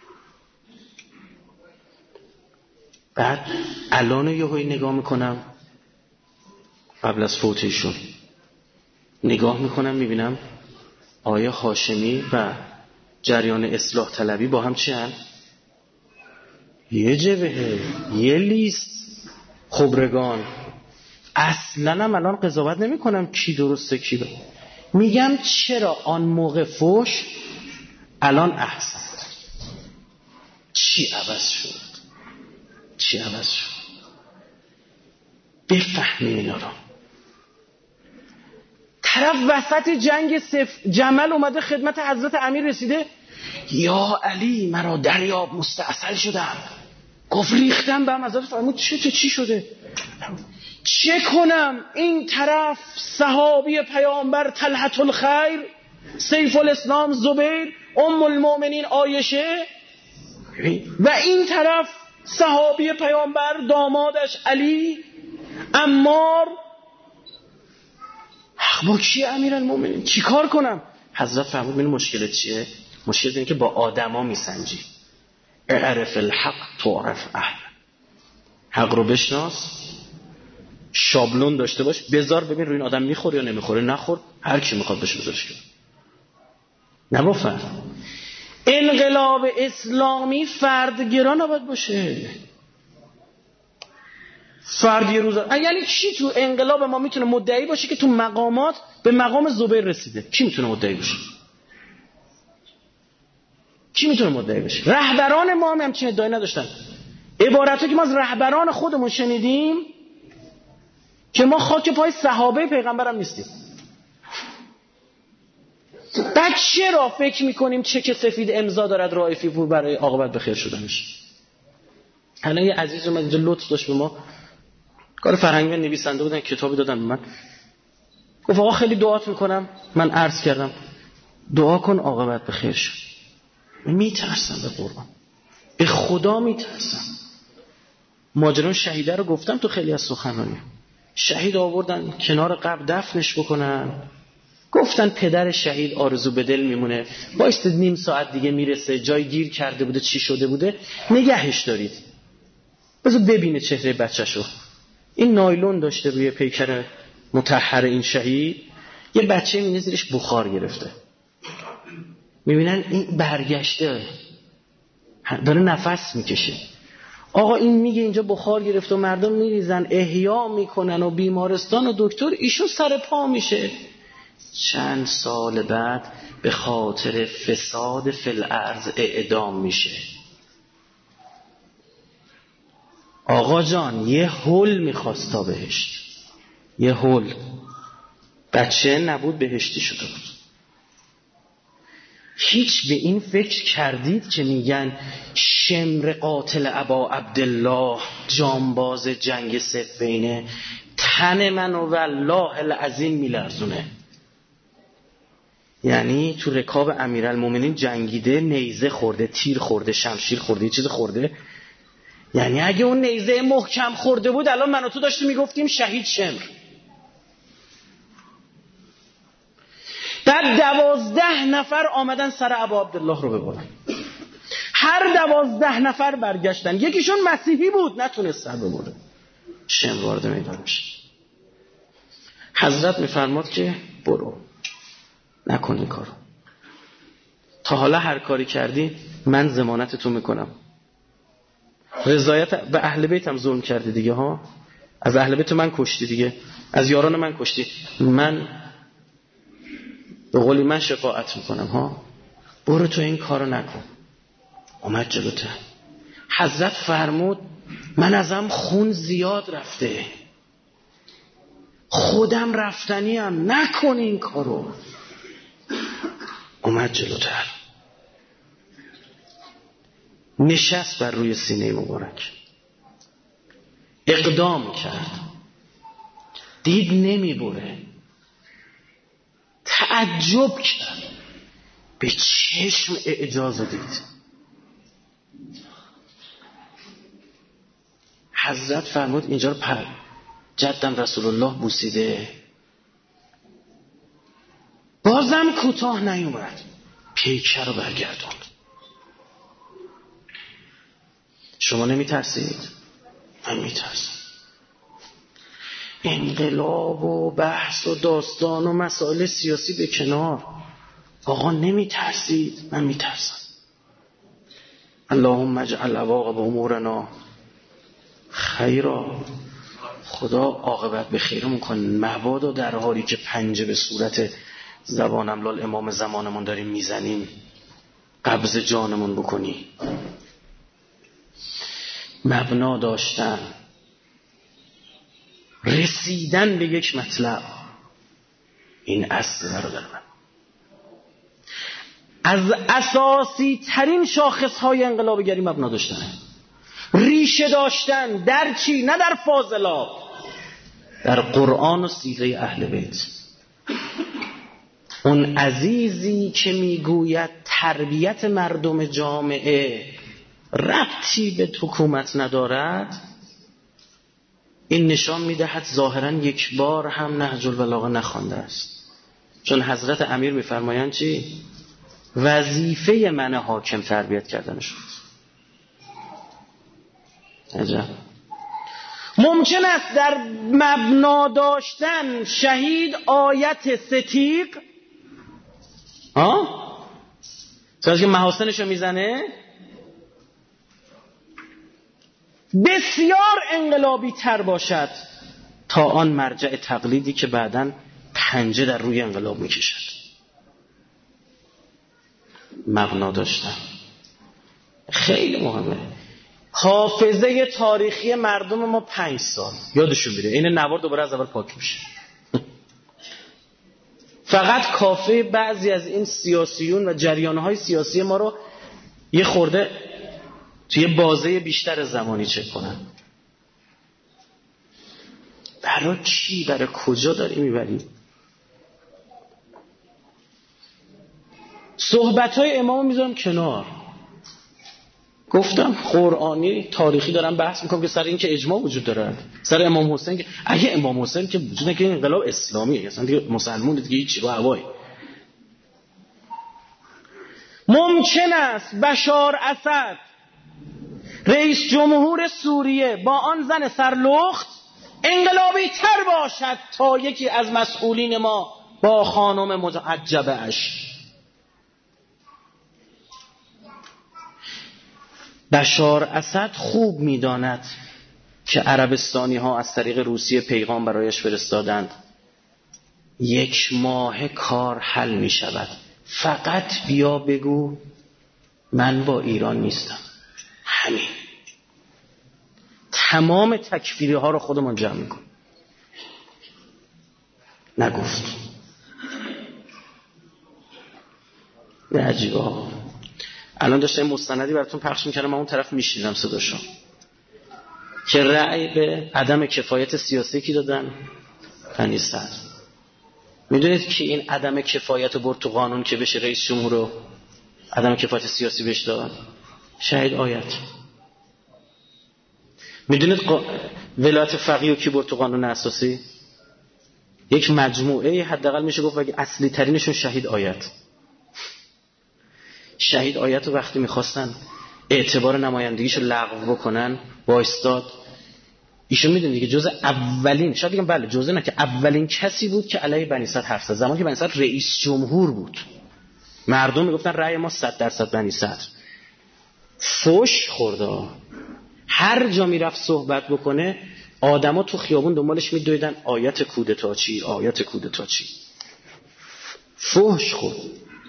بعد الان یهویی نگاه میکنم قبل از فوت ایشون نگاه میکنم میبینم آیه هاشمی و جریان اصلاح طلبی با هم چی هن؟ یه جبهه، یه لیست خبرگان. اصلا هم الان قضاوت نمی کنم کی درسته کی به، میگم چرا آن موقع فوش الان احسن. چی عوض شد؟ چی عوض شد؟ بفهمین اینا رو. طرف وسط جنگ صف جمل اومده خدمت حضرت امیر رسیده، یا علی مرا دریاب مستعسل شدم. گفت ریختم به هم. حضرت فرمود چه چه چی شده؟ چه کنم؟ این طرف صحابی پیامبر طلحة الخیر، سیف الاسلام زبیر، ام المؤمنین عایشه، و این طرف صحابی پیامبر دامادش علی، عمار. با کی امیرالمومنین؟ چی کار کنم؟ حضرت فرمود این مشکل چیه؟ مشکل اینه که با آدما میسنجی. اعرف الحق تعرف اهل. حق رو بشناس، شابلون داشته باش، بذار ببین روی این آدم میخوره یا نمیخوره. نخور هر کی میخواد بشه بذارش کنه. نبافر. انقلاب اسلامی فردگرا نباید باشه. فرد یه روز یعنی کی تو انقلاب ما میتونه مدعی باشه که تو مقامات به مقام زبیر رسیده؟ کی میتونه مدعی باشه؟ کی میتونه مدعی باشه؟ رهبران ما هم همچین ادعایی نداشتن. عبارتی که ما از رهبران خودمون شنیدیم که ما خاک پای صحابه پیغمبرم نیستیم. بعد چرا فکر میکنیم چک سفید امضا دارد رائفی پور برای عاقبت به خیر شدنش؟ الان یه عزیز اومد اینجا لطف داشت به ما، کار فرهنگی نویسنده بودن، کتابی دادن به من، گفت آقا خیلی دعات میکنم. من عرض کردم دعا کن عاقبت به خیر شد. میترسم به قربان، به خدا میترسم. ماجرای شهیده رو گفتم تو خیلی از سخنرانی. شهید آوردن کنار قبر دفنش بکنن، گفتن پدر شهید آرزو به دل میمونه، بایست نیم ساعت دیگه میرسه، جای گیر کرده بوده، چی شده بوده، نگهش دارید بذار ببینه چهره بچه‌شو. این نایلون داشته روی پیکر مطهر این شهید، یه بچه میینه زیرش بخار گرفته، میبینن این برگشته داره نفس میکشه. آقا این میگه اینجا بخار گرفت و مردم میریزن احیا میکنن و بیمارستان و دکتر، ایشون سر پا میشه. چند سال بعد به خاطر فساد فی الارض اعدام میشه. آقا جان یه هول میخواست تا بهشت، یه هول، بچه نبود بهشتی شده بود. هیچ به این فکر کردید که میگن شمر قاتل ابا عبدالله جانباز جنگ صفینه تن منو والله العظیم میلرزونه؟ یعنی تو رکاب امیرالمومنین جنگیده، نیزه خورده، تیر خورده، شمشیر خورده، یه چیز خورده. یعنی اگه اون نیزه محکم خورده بود الان من و تو داشتیم میگفتیم شهید شمر. در دوازده نفر آمدن سر ابا عبدالله رو ببرن، هر دوازده نفر برگشتن، یکیشون مسیحی بود نتونست سر ببره، شمر وارد میدان میشه. حضرت میفرماد که برو نکن این کارو، تا حالا هر کاری کردی من ضمانت تو میکنم. رضایت به اهل بیتم ظلم کردی دیگه ها، از اهل بیت من کشتی دیگه، از یاران من کشتی، من به قولی من شفاعت میکنم ها، برو تو این کارو نکن. اومد جلوتر، حضرت فرمود من ازم خون زیاد رفته، خودم رفتنیم، نکن این کارو. اومد جلوتر، نشست بر روی سینه مبارک، اقدام کرد، دید نمی بره، تعجب کرد، به چشم اعجاز دید. حضرت فرمود اینجا رو پر جدم رسول الله بوسیده، بازم کوتاه نیومد، پیکر رو برگردوند. شما نمی ترسید؟ من می ترسم. انقلاب و بحث و داستان و مسائل سیاسی به کنار، آقا نمی ترسید؟ من می ترسم. اللهم اجعل عواقب امورنا خیرا، خدا عاقبت به خیرمون کن. مبادا در حالی که پنجه به صورت زبان املال امام زمانمون داریم میزنیم قبض جانمون بکنی. مبنا داشتن، رسیدن به یک مطلب، این اصل برادر من از اساسی ترین شاخص های انقلابگری مبنا داشتن، ریشه داشتن در چی؟ نه در فاضلات، در قرآن و سیره اهل بیت. اون عزیزی که میگوید تربیت مردم جامعه ربطی به حکومت ندارد، این نشان میدهد ظاهرا یک بار هم نهج البلاغه نخوانده است. چون حضرت امیر میفرمایند چی؟ وظیفه من حاکم تربیت کردنش. عجب. ممکن است در مبنا داشتن شهید آیت ستیق ها چون که محاسنشو میزنه بسیار انقلابی تر باشد تا آن مرجع تقلیدی که بعداً پنجه در روی انقلاب میکشد. مبنا داشتن خیلی مهمه. حافظه تاریخی مردم ما پنج سال یادشون میره این نوار دوباره از اول پاک میشه. فقط کافی بعضی از این سیاسیون و جریانهای سیاسی ما رو یه خورده توی بازه بیشتر زمانی چک کنن. برای کی؟ برای کجا داری میبری؟ صحبت‌های امامو میذارم کنار. گفتم قرآنی تاریخی دارم بحث میکنم که سر این که اجماع وجود داره، سر امام حسین که اگه امام حسین که وجود نه که انقلاب اسلامیه، اصلا دیگه مسلمون دیگه هیچی رو هوای. ممکن است بشار اسد رئیس جمهور سوریه با آن زن سرلخت انقلابی تر باشد تا یکی از مسئولین ما با خانم متعجبه اش. بشار اسد خوب می‌داند که عربستانی ها از طریق روسیه پیغام برایش فرستادند یک ماه کار حل می شود، فقط بیا بگو من با ایران نیستم. همین. تمام تکفیری ها رو خودمان جمع می‌کن. نگفت. نه عجیبه ها. الان داشتم مستندی براتون پخش میکردم، من اون طرف میشنیدم صداشو که رأی به عدم کفایت سیاسی کی دادن؟ بنی صدر. میدونید که این عدم کفایت رو برد تو قانون که بشه رئیس جمهور رو عدم کفایت سیاسی بهش داد؟ شهید آیت. میدونید قا... ولایت فقیه رو کی برد تو قانون اساسی؟ یک مجموعه حداقل میشه گفت اگه اصلی ترینشون شهید آیت. شهید آیت رو وقتی میخواستن اعتبار نمایندگیشو لغو بکنن وایستاد. ایشون میدونید که جز اولین، شاید بگم بله جزء نه که اولین کسی بود که علیه بنی صدر حرف زد، زمانی که بنی صدر رئیس جمهور بود. مردم میگفتن رأی ما صد درصد بنی صدر. فوش خورده. هر جا میرفت صحبت بکنه آدما تو خیابون دنبالش میدویدن آیت کودتا چی، آیت کودتا چی. فوش خورد.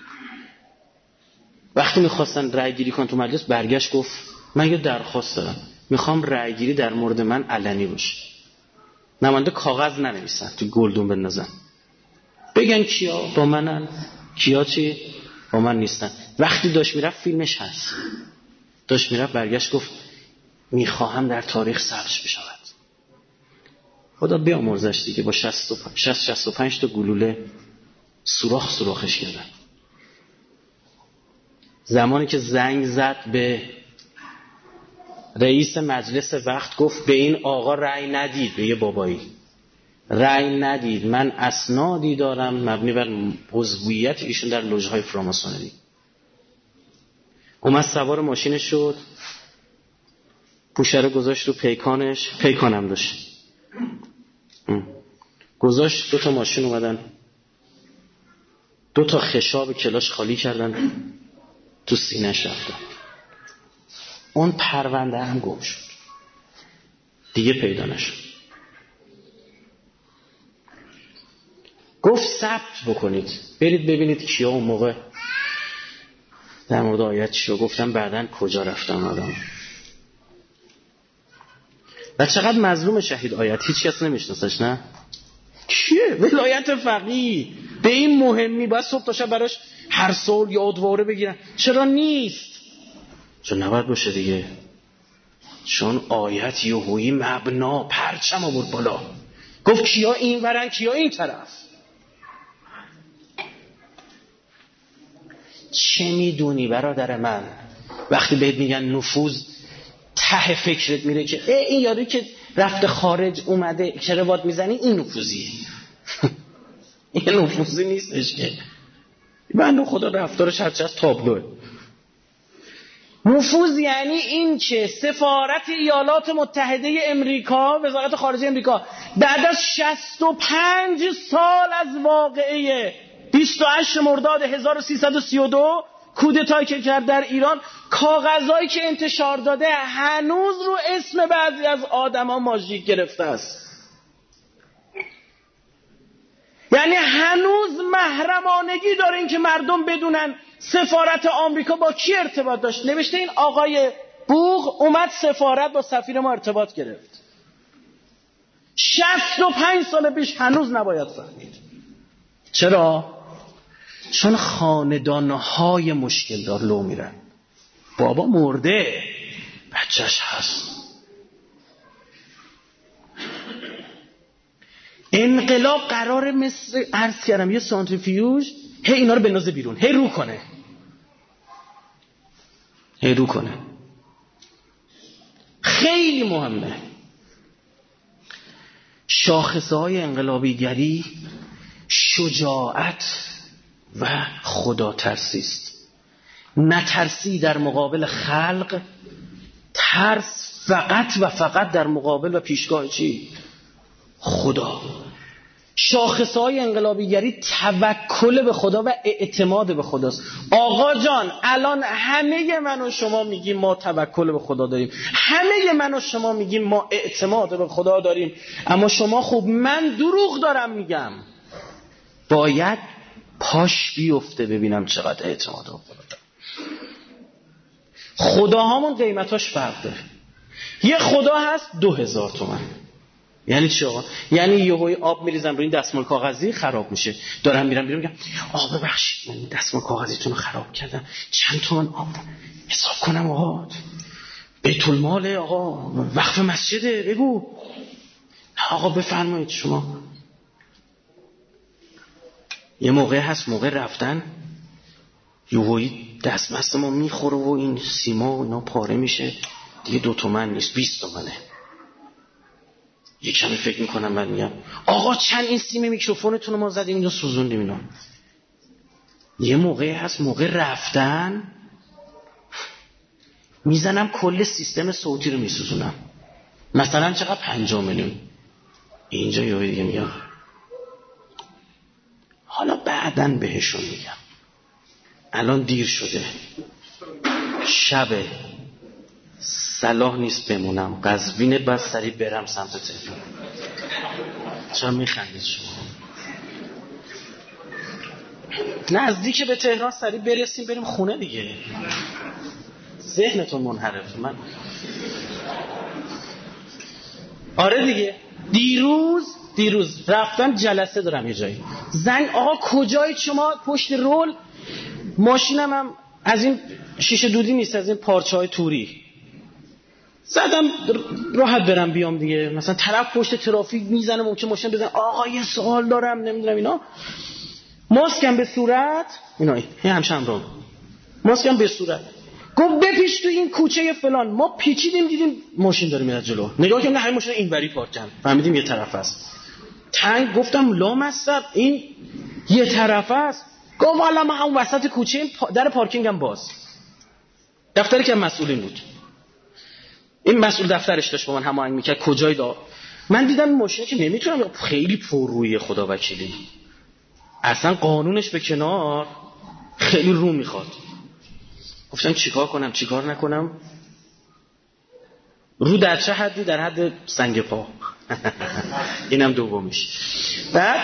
وقتی میخواستن رأی گیری کنن تو مجلس برگشت گفت من یه درخواست دارم، میخوام رأی گیری در مورد من علنی باشه، نماینده کاغذ ننویسن تو گلدون بندازن، بگن کیا با منن کیا چی با من نیستن. وقتی داشت میرفت فیلمش هست، داشت میرفت برگشت گفت میخواهم در تاریخ ثبت بشود. خدا بیامرزش دیگه با شصت شصت و پنج تا گلوله سوراخ سوراخش کردن. زمانی که زنگ زد به رئیس مجلس وقت گفت به این آقا رأی ندید، به یه بابایی رأی ندید، من اسنادی دارم مبنی بر عضویت ایشون در لوژهای فراماسونری. اومد سوار ماشین شد، پوشره گذاشت رو پیکانش، پیکانم داشت، گذاشت. دو تا ماشین اومدن، دو تا خشاب کلاش خالی کردن، تو سینه‌اش رفتن. اون پرونده هم گم شد، دیگه پیدا نشد. گفت ثبت بکنید، برید ببینید کیا اون موقع در مورد آیت چی. گفتم بعدن کجا رفتم آدم. و چقدر مظلوم شهید آیت، هیچ کس نمیشناسش. نه کیه؟ ولایت فقیه. به این مهمی باید صبح تا شب براش هر سال یادواره بگیرن. چرا نیست؟ چون نباید باشه دیگه. چون آیت یهویی مبنا پرچم آورد بالا، گفت کیا این ورن کیا این طرف. چه میدونی برادر من وقتی بهت میگن نفوذ، ته فکرت میره که ای این یاری که رفته خارج اومده کروات میزنی این نفوذیه. این نفوذی نیستش که بنده خدا رفتارش هرچه از تابلوه. نفوذ یعنی این که سفارت ایالات متحده امریکا، وزارت خارجه امریکا، بعد از شصت و پنج سال از واقعه بیست و هشت مرداد هزار و سیصد و سی و دو کودتایی که کرد در ایران، کاغذایی که انتشار داده هنوز رو اسم بعضی از آدما ماژیک گرفته است. یعنی هنوز محرمانگی داره این که مردم بدونن سفارت آمریکا با کی ارتباط داشت. نوشته این آقای بوق اومد سفارت با سفیر ما ارتباط گرفت. شصت و پنج سال پیش هنوز نباید فهمید. چرا؟ چون خاندانهای مشکل دار لو میرن. بابا مرده، بچهش هست. انقلاب قراره مثل عرض کردم یه سانتریفیوژ هی اینا رو بندازه بیرون، هی رو کنه، هی رو کنه. خیلی مهمه. شاخصه های انقلابیگری شجاعت و خدا ترسی است. نترسی در مقابل خلق، ترس فقط و فقط در مقابل و پیشگاه چی؟ خدا. شاخصه های انقلابیگری توکل به خدا و اعتماد به خداست. آقا جان الان همه من و شما میگیم ما توکل به خدا داریم، همه من و شما میگیم ما اعتماد به خدا داریم، اما شما خوب من دروغ دارم میگم. باید پاش بیفته ببینم چقدر اعتماد به خدا دارم. خداهامون قیمتاش فرق داره. یه خدا هست دو هزار تومن. یعنی چی آقا؟ یعنی یهوی آب میریزم روی این دستمال کاغذی خراب میشه، دارم میرم بیرون میگم آقا ببخشید من دستمال کاغذیتون رو خراب کردم، چند تومن آب حساب کنم آقا؟ بیت المال آقا، وقف مسجده، بگو. آقا بفرمایید شما. یه موقع هست موقع رفتن یهوی دستمست ما میخوره و این سیما و اینا پاره میشه، دیگه دو تومن نیست بیست تومنه. یک کمی فکر میکنم من میگم آقا چند این سیم میکروفونتون رو ما زدیم اینو سوزوندیم اینا. یه موقعی هست موقع رفتن میزنم کل سیستم صوتی رو میسوزونم. مثلا چقدر پنجاه میلیون. اینجا یه دیگه میگم حالا بعدن بهشون میگم، الان دیر شده، شبه، صلاح نیست بمونم، قزوینه بس سریع برم سمت تهران. چرا میخندید شما؟ نزدیک به تهران سریع برسیم بریم خونه دیگه. ذهنتون منحرف. من آره دیگه. دیروز دیروز رفتم جلسه دارم یه جایی، زنگ آقا کجایید شما؟ پشت رول. ماشینم هم از این شیشه دودی نیست، از این پارچه های توری. زدم راحت برم بیام دیگه. مثلا طرف پشت ترافیک میزنه ممکن ماشین بزنه آقا یه سوال دارم نمیدونم اینا. ماسکم به صورت اینا این همشم رو ماسکم به صورت. گفت بپیش تو این کوچه فلان. ما پیچیدیم دیدیم ماشین داره میاد جلو، نگاه کردیم نه همین ماشین اینوری پارک کردن، فهمیدیم یه طرف است. تنگ گفتم لامصب این یه طرف است. گفت والا من اون وسط کوچه در پارکینگم باز. دفتری که مسئولین بود، این مسئول دفترش داشت با من هماهنگ میکرد کجای دا. من دیدم این ماشینه که نمیتونم، خیلی پر روی خدا وکیلی، اصلا قانونش به کنار، خیلی رو میخواد. گفتم چیکار کنم چیکار نکنم. رو در چه حدی؟ در حد سنگ پا. اینم دومیش. بعد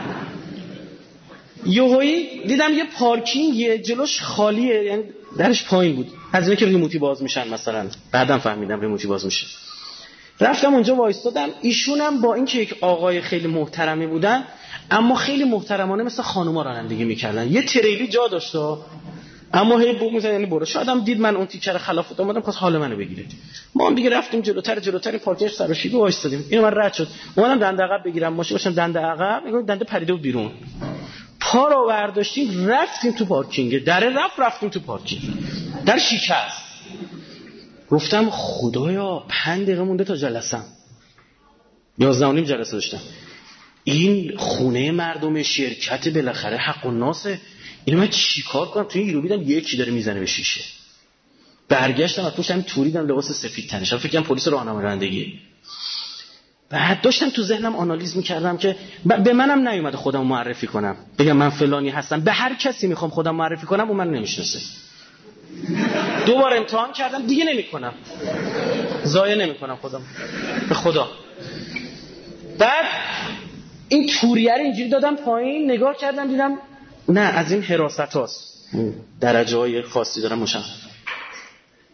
یهویی دیدم یه پارکینگ جلوش خالیه، یعنی درش پایین بود، از اینه که ریموتی باز میشن مثلا. بعدم فهمیدم ریموتی باز میشه. رفتم اونجا وایستادم. ایشونم با اینکه یک آقای خیلی محترمی بودن اما خیلی محترمانه مثل خانوما رانندگی میکردن. یه تریلی جا داشت اما هی بوق میزنن یعنی برو. شاید هم دید من اون تیکر خلافت اومدم خواست حال منو بگیره. ما هم دیگه رفتیم جلوتر جلوتر پارکینگ سر و شیبه وایستادیم. اینو من رد شد. اومدم دنده عقب بگیرم ماشین باشم دنده عقب، میگم دنده پریده بود بیرون. پا رو برداشتیم رفتیم تو پارکینگ. در رفت رفتیم تو پارکینگ. در شکست. گفتم خدایا پنج دقیقه مونده تا جلسم. یازده و نیم جلسه داشتم. این خونه مردم شرکت بالاخره حق الناسه. اینو من چیکار کنم؟ تو این رو دیدم یکی داره میزنه به شیشه. برگشتم از پشت همین توری دیدم لباس سفید تنش. فکر کنم پلیس راهنمای رانندگی. بعد داشتم تو ذهنم آنالیز میکردم که به منم نیومده خودم معرفی کنم بگم من فلانی هستم. به هر کسی میخوام خودم معرفی کنم اون منو نمیشناسه. دوبار امتحان کردم دیگه نمیکنم، ضایع نمیکنم خودم به خدا. بعد این توریه رو اینجوری دادم پایین، نگاه کردم دیدم نه از این حراست هاست، درجه های خاصی دارم مشخص.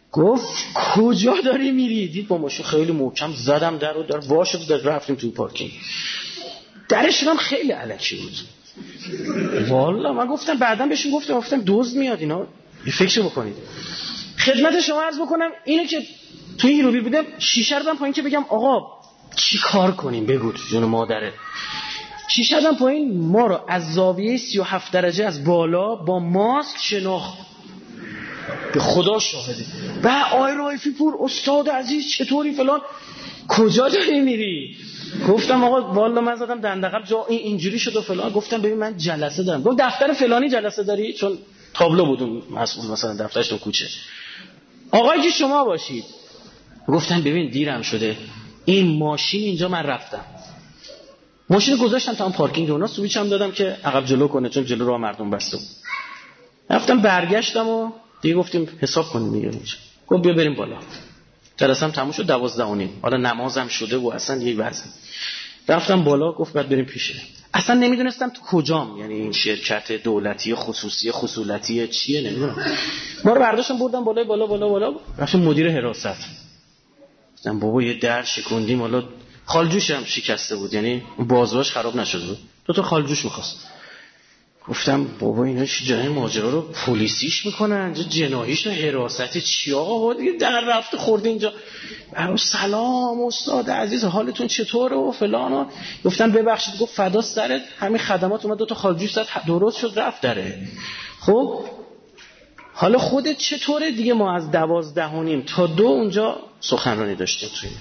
گفت کجا داری میری؟ دید با ماشین خیلی محکم زدم در رو در وا شد در رفتیم تو پارکینگ. درش هم خیلی الکی بود والا. من گفتم بعداً بهشون گفتم گفتم دزد میاد اینا یه فکر بکنید. خدمت شما عرض بکنم اینه که توی هیروبی بودم شیشه رو دادم پایین که بگم آقا چی کار کنیم بگو جون مادره. شیشه دادم پایین، ما رو از زاویه سی و هفت درجه از بالا با ماسک شناخت. به خدا شاهده. و آی رائفی پور استاد عزیز چطوری فلان، کجا داری میری؟ گفتم آقا والا من زدم دندقم جا این اینجوری شد و فلان. گفتم ببین من جلسه دارم. گفت دفتر فلانی جلسه داری؟ چون تابلو بود مسئول مثلا دفترش تو کوچه. آقایی که شما باشید. گفتم ببین دیرم شده، این ماشین اینجا من رفتم، ماشین گذاشتم تا اون پارکینگ اونا، سویچ هم دادم که عقب جلو کنه چون جلو راه مردم بسته بود. رفتم برگشتم و دیگه گفتیم حساب کنیم دیگه اینجا. گفت بیا بریم بالا. جلسه‌ام تموم شد دوازده و نیم. حالا نمازم شده و اصلا یه وضع. رفتم بالا، گفت بعد بریم پیشه. اصلا نمیدونستم تو کجام، یعنی این شرکت دولتی خصوصی خصولتی چیه نمیدونم. ما رو برداشتم بردم بالا بالا بالا بالا رفتم مدیر حراست. گفتم بابا یه در شکوندیم، حالا خالجوش هم شکسته بود، یعنی بازواش خراب نشده بود، دو تا خالجوش می‌خواست. گفتم بابا اینا چه جای ماجرا رو پلیسیش میکنن، جناحیش و حراست چی آقا دیگه در رفته خورده اینجا. سلام استاد عزیز حالتون چطوره و فلان و گفتم ببخشید. گفت فدا سرت، همین خدمات اومد دو تا خالجوش زد درست شد رفت داره. خب حالا خودت چطوره؟ دیگه ما از دوازده و نیم تا دو اونجا سخنرانی داشتیم. توی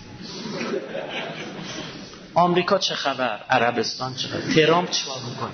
آمریکا چه خبر، عربستان چه خبر، ترامپ چیکار میکنه.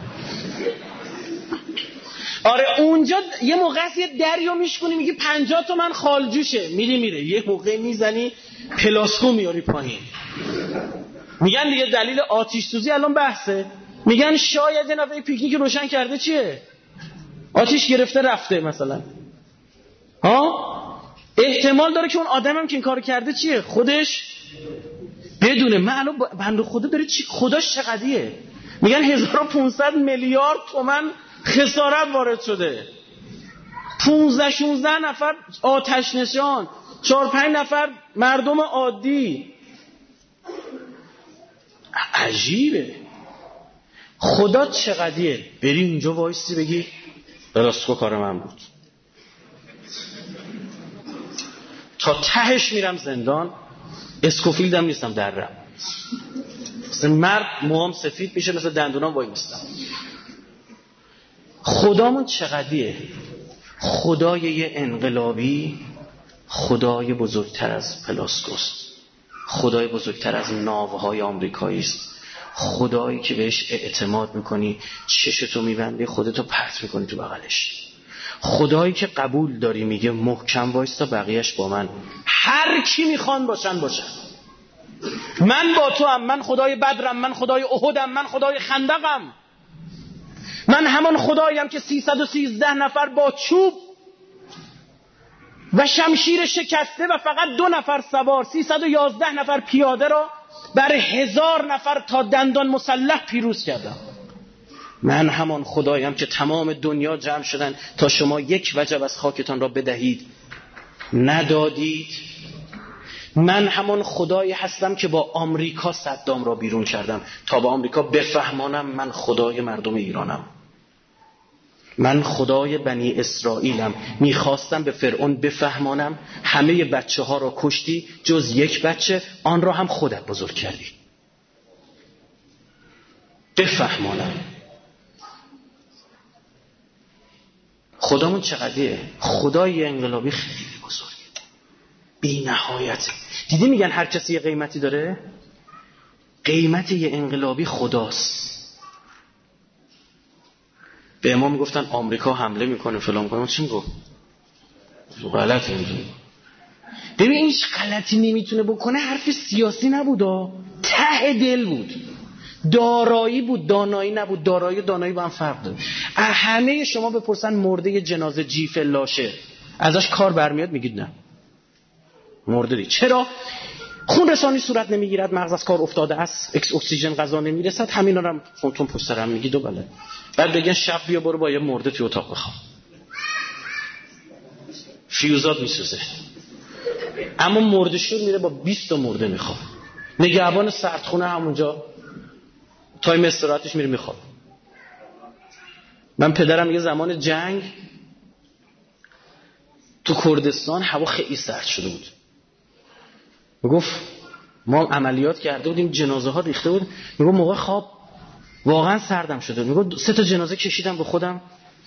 آره اونجا یه موقع یه دریو میشکنی میگی پنجاه تومن خالجوشه، میری میره یه موقع میزنی پلاسکو میاری پایین. میگن دیگه دلیل آتش سوزی الان بحثه، میگن شاید یه نفر پیکنیک روشن کرده چیه آتش گرفته رفته مثلا، ها احتمال داره که اون آدمم که این کارو کرده چیه خودش بدونه. من الان بنده خدا داره چی خداش چقدیه، میگن هزار و پانصد میلیارد تومان خسارت وارد شده، پانزده شانزده نفر آتش نشان، چهار پنج نفر مردم عادی. عجیبه خدا چقدیه. بری اونجا وایسی بگی راستگو کار من بود، تا تهش میرم زندان، اسکوفیلدم نیستم درم، مثل مرد موام سفید میشه مثل دندونام وای میستم. خدامون چقدیه. خدای یه انقلابی خدای بزرگتر از پلاسکوست، خدای بزرگتر از ناوهای آمریکایی است، خدایی که بهش اعتماد میکنی چشتو میبندی خودتو پرت میکنی تو بغلش، خدایی که قبول داری میگه محکم وایستا بقیهش با من، هر کی میخوان باشن باشن، من با تو هم، من خدای بدرم، من خدای احدم، من خدای خندقم، من همان خدایم که سیصد و سیزده نفر با چوب و شمشیر شکسته و فقط دو نفر سوار، سیصد و یازده نفر پیاده را بر هزار نفر تا دندان مسلح پیروز کردم. من همان خدایم که تمام دنیا جمع شدن تا شما یک وجب از خاکتان را بدهید، ندادید. من همان خدایی هستم که با آمریکا صدام را بیرون کردم تا با آمریکا بفهمانم من خدای مردم ایرانم. من خدای بنی اسرائیلم، میخواستم به فرعون بفهمانم همه بچه ها را کشتی جز یک بچه، آن را هم خودت بزرگ کردی. بفهمانم خدامون چقدیه. خدای انقلابی خیلی بزرگه، بی نهایت. دیدی میگن هر کسی یه قیمتی داره؟ قیمت یه انقلابی خداست. به ما میگفتن آمریکا حمله میکنه فلان میکنه، چی میگفت؟ غلط میگه. ببین این غلطی نمیتونه بکنه، حرف سیاسی نبود، ته دل بود، دارایی بود، دانایی نبود. دارایی و دانایی با هم فرق داره. همه شما بپرسن مرده جنازه جیف لاشه ازش کار برمیاد، میگید نه مرده دی. چرا؟ خون رسانی صورت نمیگیرد، مغز از کار افتاده است، اکس اکسیژن غذا نمیرسد، همینا رو هم خونتون پشت سرم میگید و بله. بعد بگن شب بیا برو با یه مرده توی اتاق بخواب، فیوزات میسوزه. اما مرده‌شور میره با بیست تا مرده میخواد. نگهبان سردخونه همونجا تایم استراحتش میره میخواد. من پدرم یه زمان جنگ تو کردستان هوا خیلی سرد شده بود، میگفت ما عملیات کرده بودیم، جنازه ها ریخته بود، میگفت موقع خواب واقعا سردم شده، میگفت سه تا جنازه کشیدم به خودم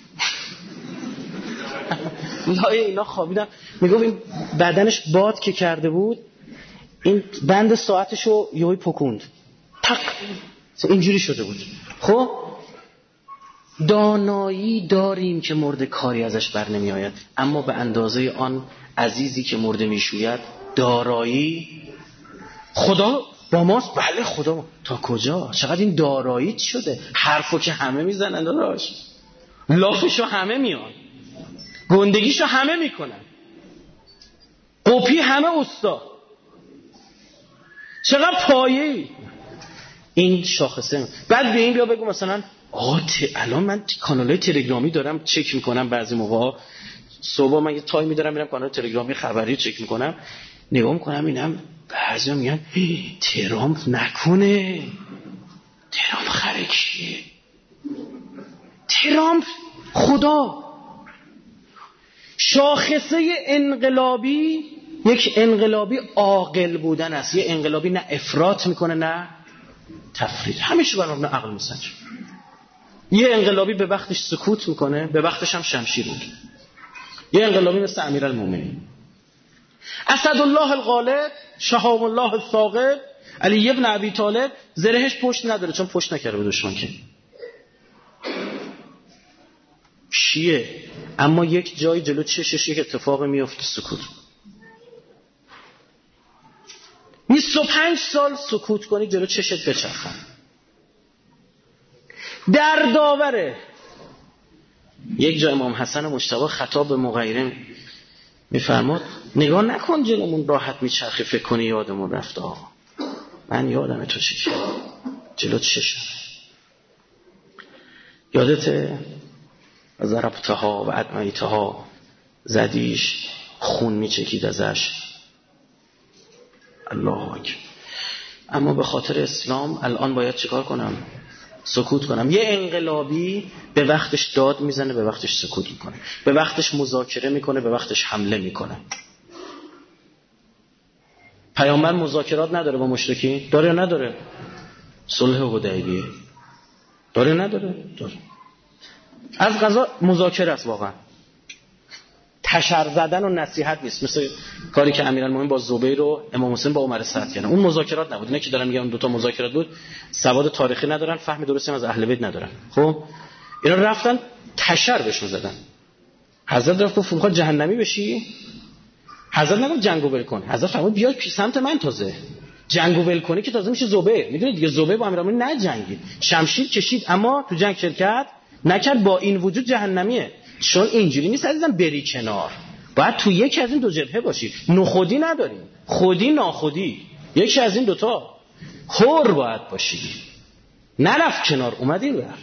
لای اینا خوابیدم. میگفت این بدنش باد که کرده بود، این بند ساعتشو یهویی پکوند، تق اینجوری شده بود. خب دانایی داریم که مرده کاری ازش بر نمی آید، اما به اندازه آن عزیزی که مرده می شوید دارایی خدا با ماست. بله خدا با. تا کجا؟ چقدر این دارایی شده؟ حرفو که همه میزنن داداش، لافشو همه میان، گندگیشو همه میکنن، قپی همه استا، چقدر پایه‌ای این شاخصه. بعد به این بیا بگو مثلا آه ت... الان من کانالای تلگرامی دارم چک میکنم، بعضی موقع صبح من یه تایمی دارم میرم کانال تلگرامی خبری چک میکنم، نگاه میکنم اینم بعضیا میگن ترامپ نکنه، ترامپ خرکیه، ترامپ خدا. شاخصه انقلابی یک انقلابی عاقل بودن است، یه انقلابی نه افراط میکنه نه تفرید، همیشه برام نه عقل میسنجه. یه انقلابی به وقتش سکوت میکنه، به وقتش هم شمشیر میگیره. یه انقلابی مثل امیرالمومنین، اسدالله الغالب، شهاب الله الثاقب، علی ابن ابی طالب، زرهش پشت نداره چون پشت نکرده به دشمن که شیعه، اما یک جای جلو چشش یک اتفاق میفته، سکوت. بیست و پنج سال سکوت کنی جلو چشت بچرخن. در داوره یک جای امام حسن مجتبی خطاب به مغیره میفرماد نگاه نکن جلومون راحت میچرخی فکر کنی یادمون رفته. آقا من یادم تو چی کرد جلو چشم، یادته ضربتها و ادمیتها، زدیش خون میچکید ازش، الله اکبر. اما به خاطر اسلام الان باید چیکار کنم؟ سکوت کنم. یه انقلابی به وقتش داد میزنه، به وقتش سکوت میکنه، به وقتش مذاکره میکنه، به وقتش حمله میکنه. پیامبر مذاکرات نداره با مشرکین؟ داره یا نداره؟ صلح حدیبیه داره نداره؟ داره. از قضا مذاکره است، واقعا تشر زدن و نصیحت نیست، مثل کاری که امیرالمومنین با زبیر و امام حسین با عمر سعد کردن. اون مذاکرات نبود. اینا که دارن میگن اون دو تا مذاکرات بود، سواد تاریخی ندارن، فهم درستی از اهل بیت ندارن. خب اینا رفتن تشر بهشون زدن. حضرت رفت گفت میخواد جهنمی بشی؟ حضرت نگفت جنگو ول کن، حضرت فرمود بیا سمت من، تازه جنگو ول کنی که تازه میشه زبیر. میدونید دیگه زبیر با امیرالمومنین نه جنگید، شمشیر کشید اما تو جنگ شرکت نکرد. با این وجود جهنمیه، چون اینجوری نیست عزیزم بری کنار، باید تو یکی از این دو جبهه باشی. نخودی نداریم، خودی ناخودی، یکی از این دوتا حر باید باشی. نرفت کنار، اومدی رفت.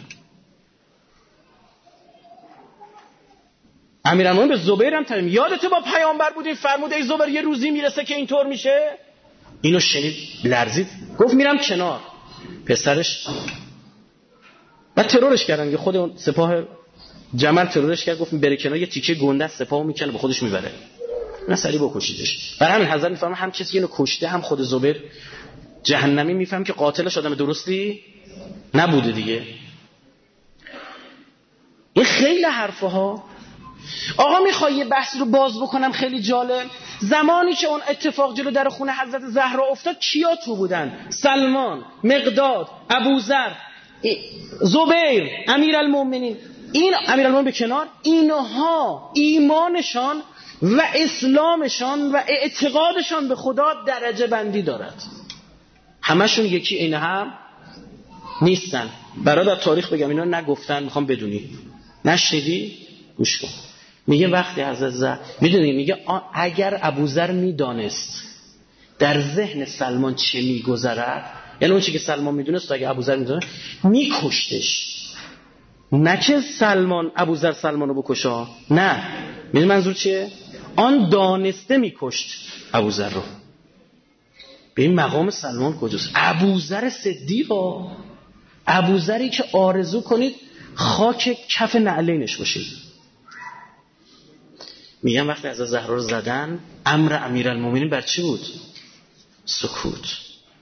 امیرالمومنین به زبیر هم تریم یادت با پیامبر بودی فرمود ای زبیر یه روزی میرسه که اینطور میشه. اینو شنید لرزید، گفت میرم کنار. پسرش و ترورش کردن که خود اون سپاه جمل ترورش کرد، گفت بره کنار، یه تیکه گنده سپاهو میکنه به خودش میبره، نه سری بکشیدش. برای همین حضرت میفهمه هم کسی اینو کشته هم خود زبیر جهنمی، میفهم که قاتلش آدم درستی نبوده دیگه. این خیلی حرفه ها. آقا میخوای یه بحث رو باز بکنم خیلی جالب؟ زمانی که اون اتفاق جلو در خونه حضرت زهرا افتاد کیا تو بودن؟ سلمان، مقداد، ابوذر، زبیر، امیرالمومنین. این امیرالمومنین به کنار، اینها ایمانشان و اسلامشان و اعتقادشان به خدا درجه بندی دارد. همشون یکی عین هم نیستن. برادر تاریخ بگم اینا نگفتن، میخوام بدونی. نشنیدی؟ گوش کن. میگه وقتی حضرت زهرا میدونی، میگه اگر ابوذر میدانست در ذهن سلمان چه میگذرد، یعنی اون چی که سلمان میدونست، اگه ابوذر میدونه میکشتش. نه که سلمان ابوذر سلمانو بکشه، نه. میدونی منظور چیه؟ آن دانسته میکشت ابوذر رو. به این مقام سلمان کجاست؟ ابوذر صدیق ها، ابوذری که آرزو کنید خاک کف نعلینش باشید. میگم وقتی از زهرا رو زدن امر امیرالمومنین بر چی بود؟ سکوت.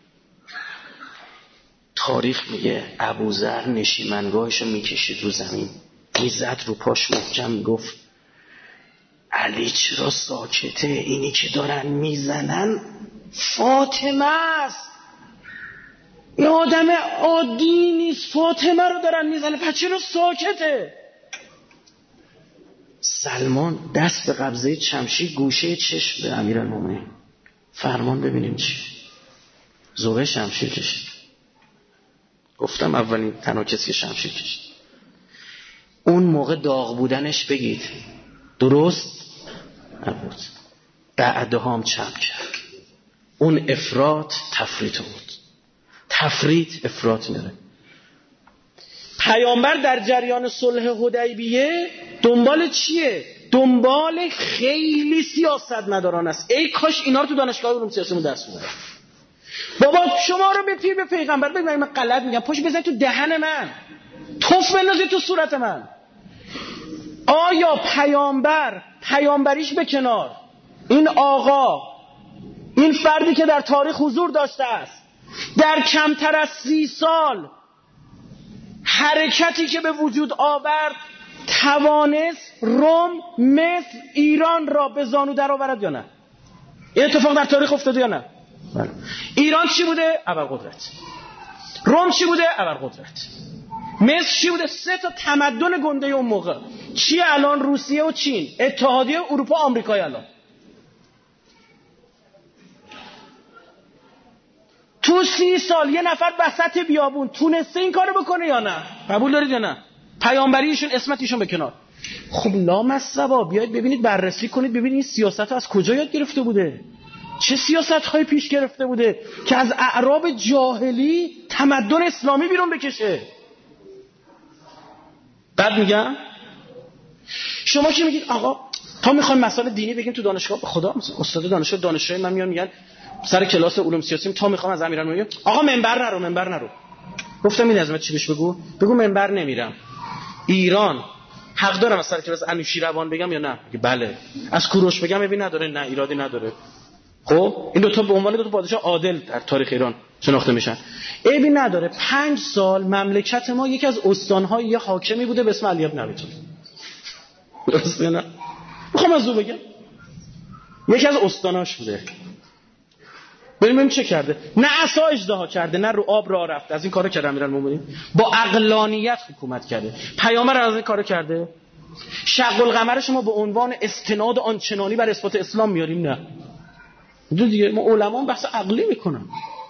تاریخ میگه ابوذر نشیمنگاهشو میکشید رو زمین، میزد رو پاش محکم، میگفت علی چرا ساکته؟ اینی که دارن میزنن فاطمه است، این آدم عادی نیست، فاطمه رو دارن میزنن، پس چرا ساکته؟ سلمان دست به قبضه شمشیر گوشه چشم به امیرالمومنین، فرمان ببینیم چی. زوره شمشیر کشید. گفتم اولین تنها کسی که شمشیر کشید. اون موقع داغ بودنش بگید درست نبود، بعدها هم چم کرد. اون افراط تفریط بود، تفریط افراط میره. پیامبر در جریان صلح حدیبیه دنبال چیه؟ دنبال خیلی سیاستمداران است. ای کاش اینا رو تو دانشگاه علوم سیاسیمون درس میدن. بابا شما رو به پیر به پیغمبر بگید من غلط میگم، پاش بزن تو دهن من، توف بندازید تو صورت من. آیا پیامبر پیامبریش به کنار، این آقا، این فردی که در تاریخ حضور داشته است، در کمتر از سی سال حرکتی که به وجود آورد توانست روم مثل ایران را به زانو در آورد یا نه؟ این اتفاق در تاریخ افتاده یا نه؟ بله. ایران چی بوده؟ ابرقدرت. روم چی بوده؟ ابرقدرت. مصر چی بوده؟ سه تا تمدن گنده اون موقع. چی الان؟ روسیه و چین، اتحادیه اروپا، آمریکای الان. تو سی سال یه نفر وسط بیابون تونسته این کارو بکنه یا نه؟ قبول دارید یا نه؟ پیامبریشون اسمتیشون به کنار. خب لامصبا بیاید ببینید، بررسی کنید، ببینید این سیاست از کجا یاد گرفته بوده، چه سیاست های پیش گرفته بوده که از اعراب جاهلی تمدن اسلامی بیرون بکشه. بعد میگم شما چی میگید؟ آقا تا میخوایم مسائل دینی بگیم تو دانشگاه، خدا استاد دانشگاه دانشجوی من میان میگن سر کلاس علوم سیاسی تا میخوام از امیرالمومنین آقا منبر نرو، منبر نرو. گفتم این عظمت چی بهش بگو؟ بگو منبر نمیرم. ایران حق دارم از سر کلاس انوشیروان بگم یا نه؟ بله. از کوروش بگم ببین نداره؟ نه ایرادی نداره. خب این دو تا به عنوان دو تا پادشاه عادل در تاریخ ایران شناخته میشن. عیبی نداره. پنج سال مملکت ما یکی از استان‌های یه حاکمی بوده به اسم علی بن ابی طالب. درسته نه؟ میخوام از او بگم یکی از استاناش بوده. ببینیم چه کرده. نه عصا اژدها کرده، نه رو آب راه رفته. از این کارا کرده امیرالمومنین. با عقلانیت حکومت کرده. پیامبر از این کارا کرده. شق القمر شما به عنوان استناد آنچنانی بر اثبات اسلام میاریم؟ نه. دو دیگه ما علما بحث عقلی میکنن.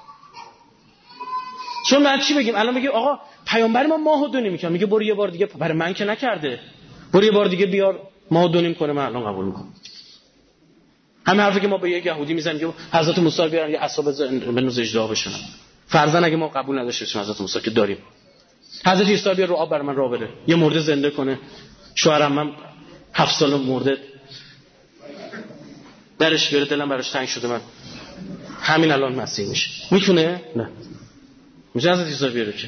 چون من چی بگیم الان؟ بگیم آقا پیامبر ما ماه و دو نیم کنه، میگه برو یه بار دیگه، برای من که نکرده، برو یه بار دیگه بیار ماه و دو نیم کنه، من الان قبول میکنم. همه حرفی که ما به یک یهودی میزنیم که حضرت موسی بیارن یه عصا بنو اژدها بشونن، فرضاً اگه ما قبول نداشته باشیم حضرت موسی که داریم، حضرت عیسی بیار رو آب بر من راه بره، یه مرده زنده کنه، شوهرم من هفت سال مرده درش بیاره، دلم براش تنگ شده، من همین الان مسیح میشه. میتونه؟ نه. میشه حضرت عیسی بیاره که.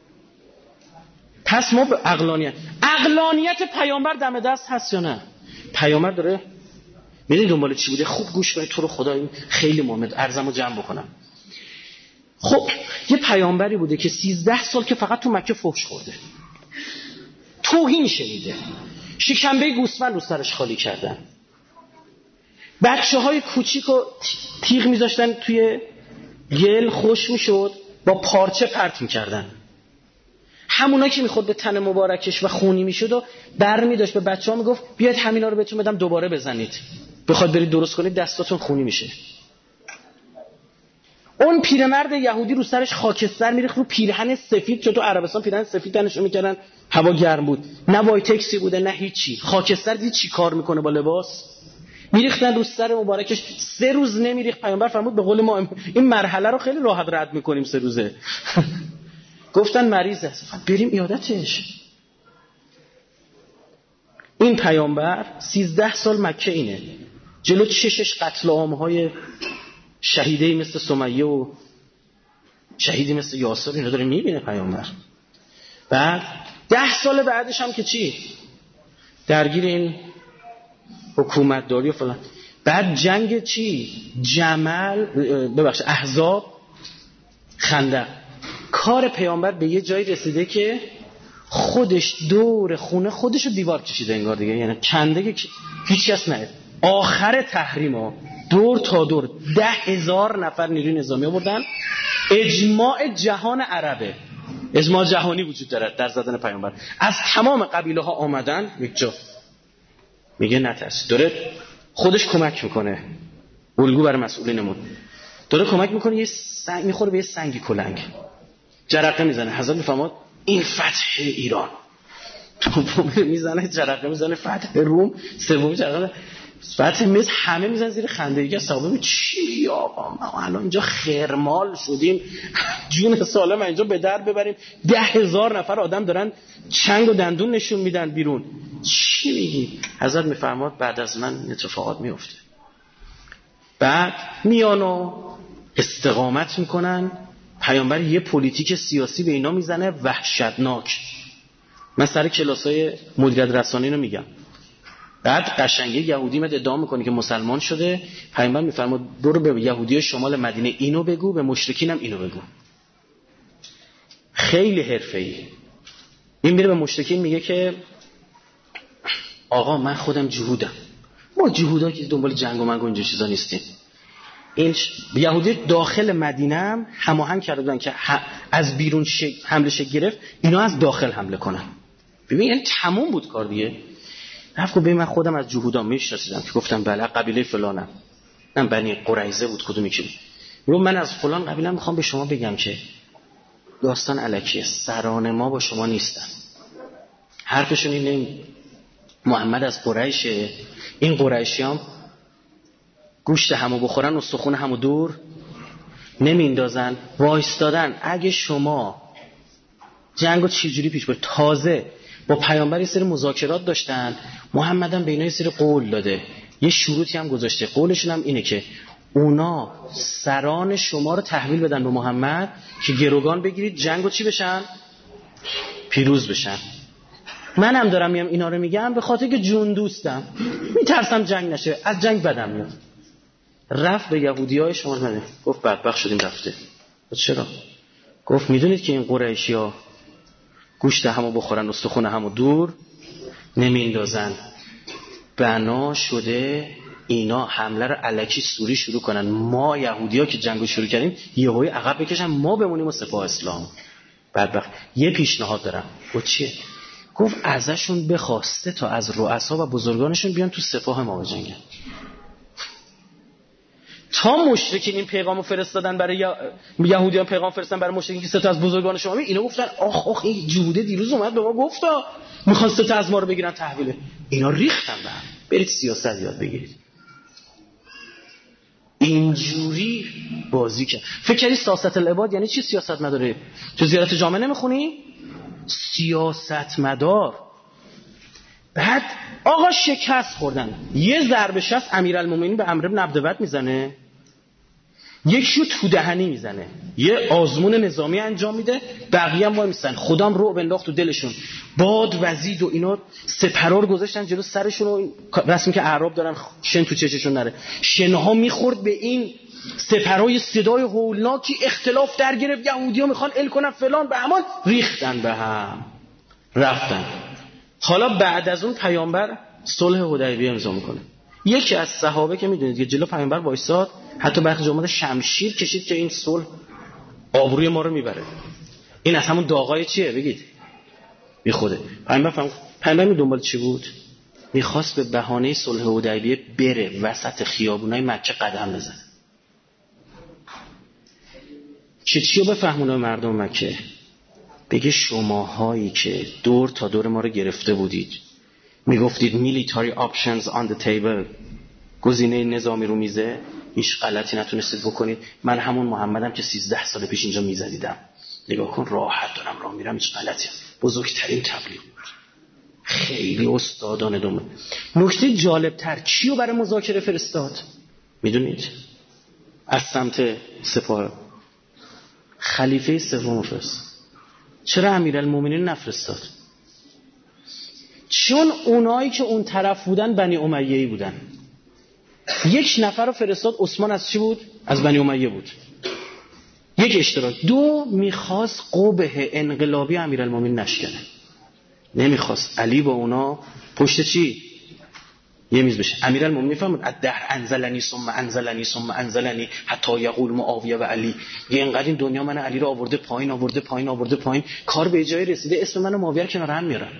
پس ما به عقلانیت عقلانیت پیامبر دم دست هست یا نه؟ پیامبر داره میدونی دنبال چی بوده؟ خوب گوش کنید تو رو خدا، این خیلی مهمه، عرضمو جمع بکنم. خب یه پیامبری بوده که سیزده سال که فقط تو مکه فحش خورده، توهین شنیده، شکمبه گوسفند رو سرش خالی کردن، بچه های کوچیک و تیغ میذاشتن توی گل، خوش میشد با پارچه پرت میکردن. همونا که میخورد به تن مبارکش و خونی میشد و بر میداشت به بچه ها میگفت بیاید همینا رو بهتون بدم دوباره بزنید، بخواد برید درست کنید دستاتون خونی میشه. اون پیرمرد یهودی رو سرش خاکستر میریخت رو پیرهن سفید، چون تو عربستان پیرهن سفید تنشون میکردن، هوا گرم بود، نه وایتکسی بوده نه هیچی، خاکستر دید چی کار میکنه با لباس، میریختن رو سر مبارکش. سه روز نمیریخت. پیامبر فرمود به قول ما این مرحله رو خیلی راحت رد میکنیم سه روزه. گفتن مریضه، بریم عیادتش. این پیامبر سیزده سال مکه اینه، جلو چشش قتل عام‌های شهیدی مثل سمیه و شهیدی مثل یاسر اینا داره میبینه پیامبر. بعد ده سال بعدش هم که چی درگیر این حکومتداری و فلان. بعد جنگ چی جمل ببخشید احزاب خندق. کار پیامبر به یه جایی رسیده که خودش دور خونه خودش رو دیوار کشیده انگار دیگه، یعنی کنده که هیچ کس نه. آخر تحریم ها دور تا دور ده هزار نفر نیروی نظامی آوردن. اجماع جهان عربه، اجماع جهانی وجود داره در زدن پیامبر. از تمام قبیله ها آمدن یک جا. میگه نترس، داره خودش کمک میکنه، الگو برای مسئولینمون داره کمک میکنه. یه سنگ میخوره به یه سنگی کلنگ، جرقه میزنه. حضرت میفرماد این فتح ایران. دومی میزنه جرقه میزنه فتح روم. سومی جرقه فتح مصر. همه میزنن زیر خنده. دیگه صاحب چی میگه آقا ما الان اینجا خرمال شدیم، جون سالم اینجا به در ببریم، ده هزار نفر آدم دارن چنگ و دندون نشون میدن بیرون، چی میگی؟ حضرت میفرماد بعد از من اتفاقات میفته. بعد میان و استقامت میکنن. پیامبر یه پلیتیک سیاسی به اینا میزنه وحشتناک. من سر کلاسای مدیریت رسانه‌ای اینو میگم. بعد قشنگه یهودی مد ادعا میکنه که مسلمان شده. پیامبر میفرماد برو به یهودی شمال مدینه اینو بگو، به مشرکین هم اینو بگو. خیلی حرفه‌ای. این میره به مشرکین میگه که آقا من خودم جهودم، ما جهودا که دنبال جنگ و مرگ و اینجور چیزا نیستیم. این یهودی داخل مدینه هم هماهنگ کرده بودن که از بیرون شک... حمله شکل گرفت، اینا از داخل حمله کنن. ببین یعنی تموم بود کار دیگه. رفت گفت من خودم از جهودا میشناسیدم که گفتم بله قبیله فلانم، من بنی قریظه بود کدومی که بود. من از فلان قبیله میخوام به شما بگم که داستان الکیه، سران ما با شما نیستن. حرفشون اینه محمد از قریشه، این قریشیام گوشت همو بخورن استخون همو دور نمیندازن، وایستادن. اگه شما جنگو چجوری پیش برید، تازه با پیامبر یه سری مذاکرات داشتن، محمد هم به اینا یه سری قول داده، یه شروطی هم گذاشته. قولشون هم اینه که اونا سران شما رو تحویل بدن به محمد که گروگان بگیرید، جنگو چی بشن؟ پیروز بشن. منم دارم میام اینا رو میگم به خاطر که جون دوستم، میترسم جنگ نشه، از جنگ بدم میاد. رفت به یهودیای شمال مدینه گفت بدبخت شدیم رفته. چرا؟ گفت میدونید که این قریشی‌ها گوشت همو بخورن استخون همو دور نمیندازن، بنا شده اینا حمله رو الکی سوری شروع کنن، ما یهودی‌ها که جنگو شروع کردیم یهویی عقب بکشن، ما بمونیم و سپاه اسلام. بدبخت. یه پیشنهاد دارم. گفت چیه؟ گفت ازشون بخواسته تا از رؤسا و بزرگانشون بیان تو سپاه ما بجنگن. تا مشرکین این پیغامو فرستادن برای یهودیان، پیغام فرستادن برای مشرکین که سه تا از بزرگان شما می، اینا گفتن آخ آخ این جوده دیروز اومد به ما گفتا میخوان سه تا از ما رو بگیرن تحویله. اینا ریختن به هم. برید سیاست یاد بگیرید. اینجوری بازی کرد. فکر کردی سیاست العباد یعنی چی؟ سیاست مداره. تو زیارت جامعه نمیخونی؟ سیاست مدار. بعد آقا شکست خوردن، یه ضربه شست امیرالمومنین به عمرو بن عبدود میزنه، یکیو تو دهنی میزنه، یه آزمون نظامی انجام میده، بقیه هم وای میستن. خدام رعب انداخت تو دلشون، باد وزید و اینا سپرار گذاشتن جلو سرشون و رسمی که اعراب دارن شن تو چششون نره، شنها میخورد به این سپرای صدای هولناکی، اختلاف در گرفت، یهودی‌ها میخوان ال کنن فلان، به همان ریختن به هم رفتن. حالا بعد از اون پیامبر صلح حدیبیه امضا میکنه. یکی از صحابه که میدونید که جلو پیامبر وایساد، حتی برخی جمعات شمشیر کشید که این صلح آبروی ما رو میبره. این از همون داغای چیه بگید؟ بی خوده. پیامبر فهم... پیامبر می دنبال چی بود؟ میخواست به بهانه صلح حدیبیه بره وسط خیابونای مکه قدم بزنه. چه چیو بفهمونه مردم مکه؟ بگه شماهایی که دور تا دور ما رو گرفته بودید، میگفتید military options on the table، گزینه نظامی رو میزه، هیچ غلطی نتونستید بکنید. من همون محمدم که سیزده سال پیش اینجا میزدیدم، نگاه کن راحت دارم راه میرم، هیچ غلطی. بزرگترین تبلیغ بود. خیلی استادان دومه. نکته جالب تر کیو برای مذاکره فرستاد میدونید؟ از سمت سپاه خلیفه سوم فرستاد. چرا امیرالمومنین نفرستاد؟ چون اونایی که اون طرف بودن بنی امیه‌ای بودن. یک نفر رو فرستاد، عثمان از چی بود؟ از بنی امیه بود. یک اشتراک. دو، میخواست قبه انقلابی امیرالمومنین نشکنه. نمیخواست علی با اونا پشت چی؟ یه میز بشه. امیرالمومنین فهمید الدهر انزلنی ثم انزلنی ثم انزلنی حتی یقول معاویه و علی. یه اینقدر این دنیا من علی رو آورده پایین آورده پایین آورده پایین، کار به جای رسیده اسم من و معاویه رو کنار هم میارن.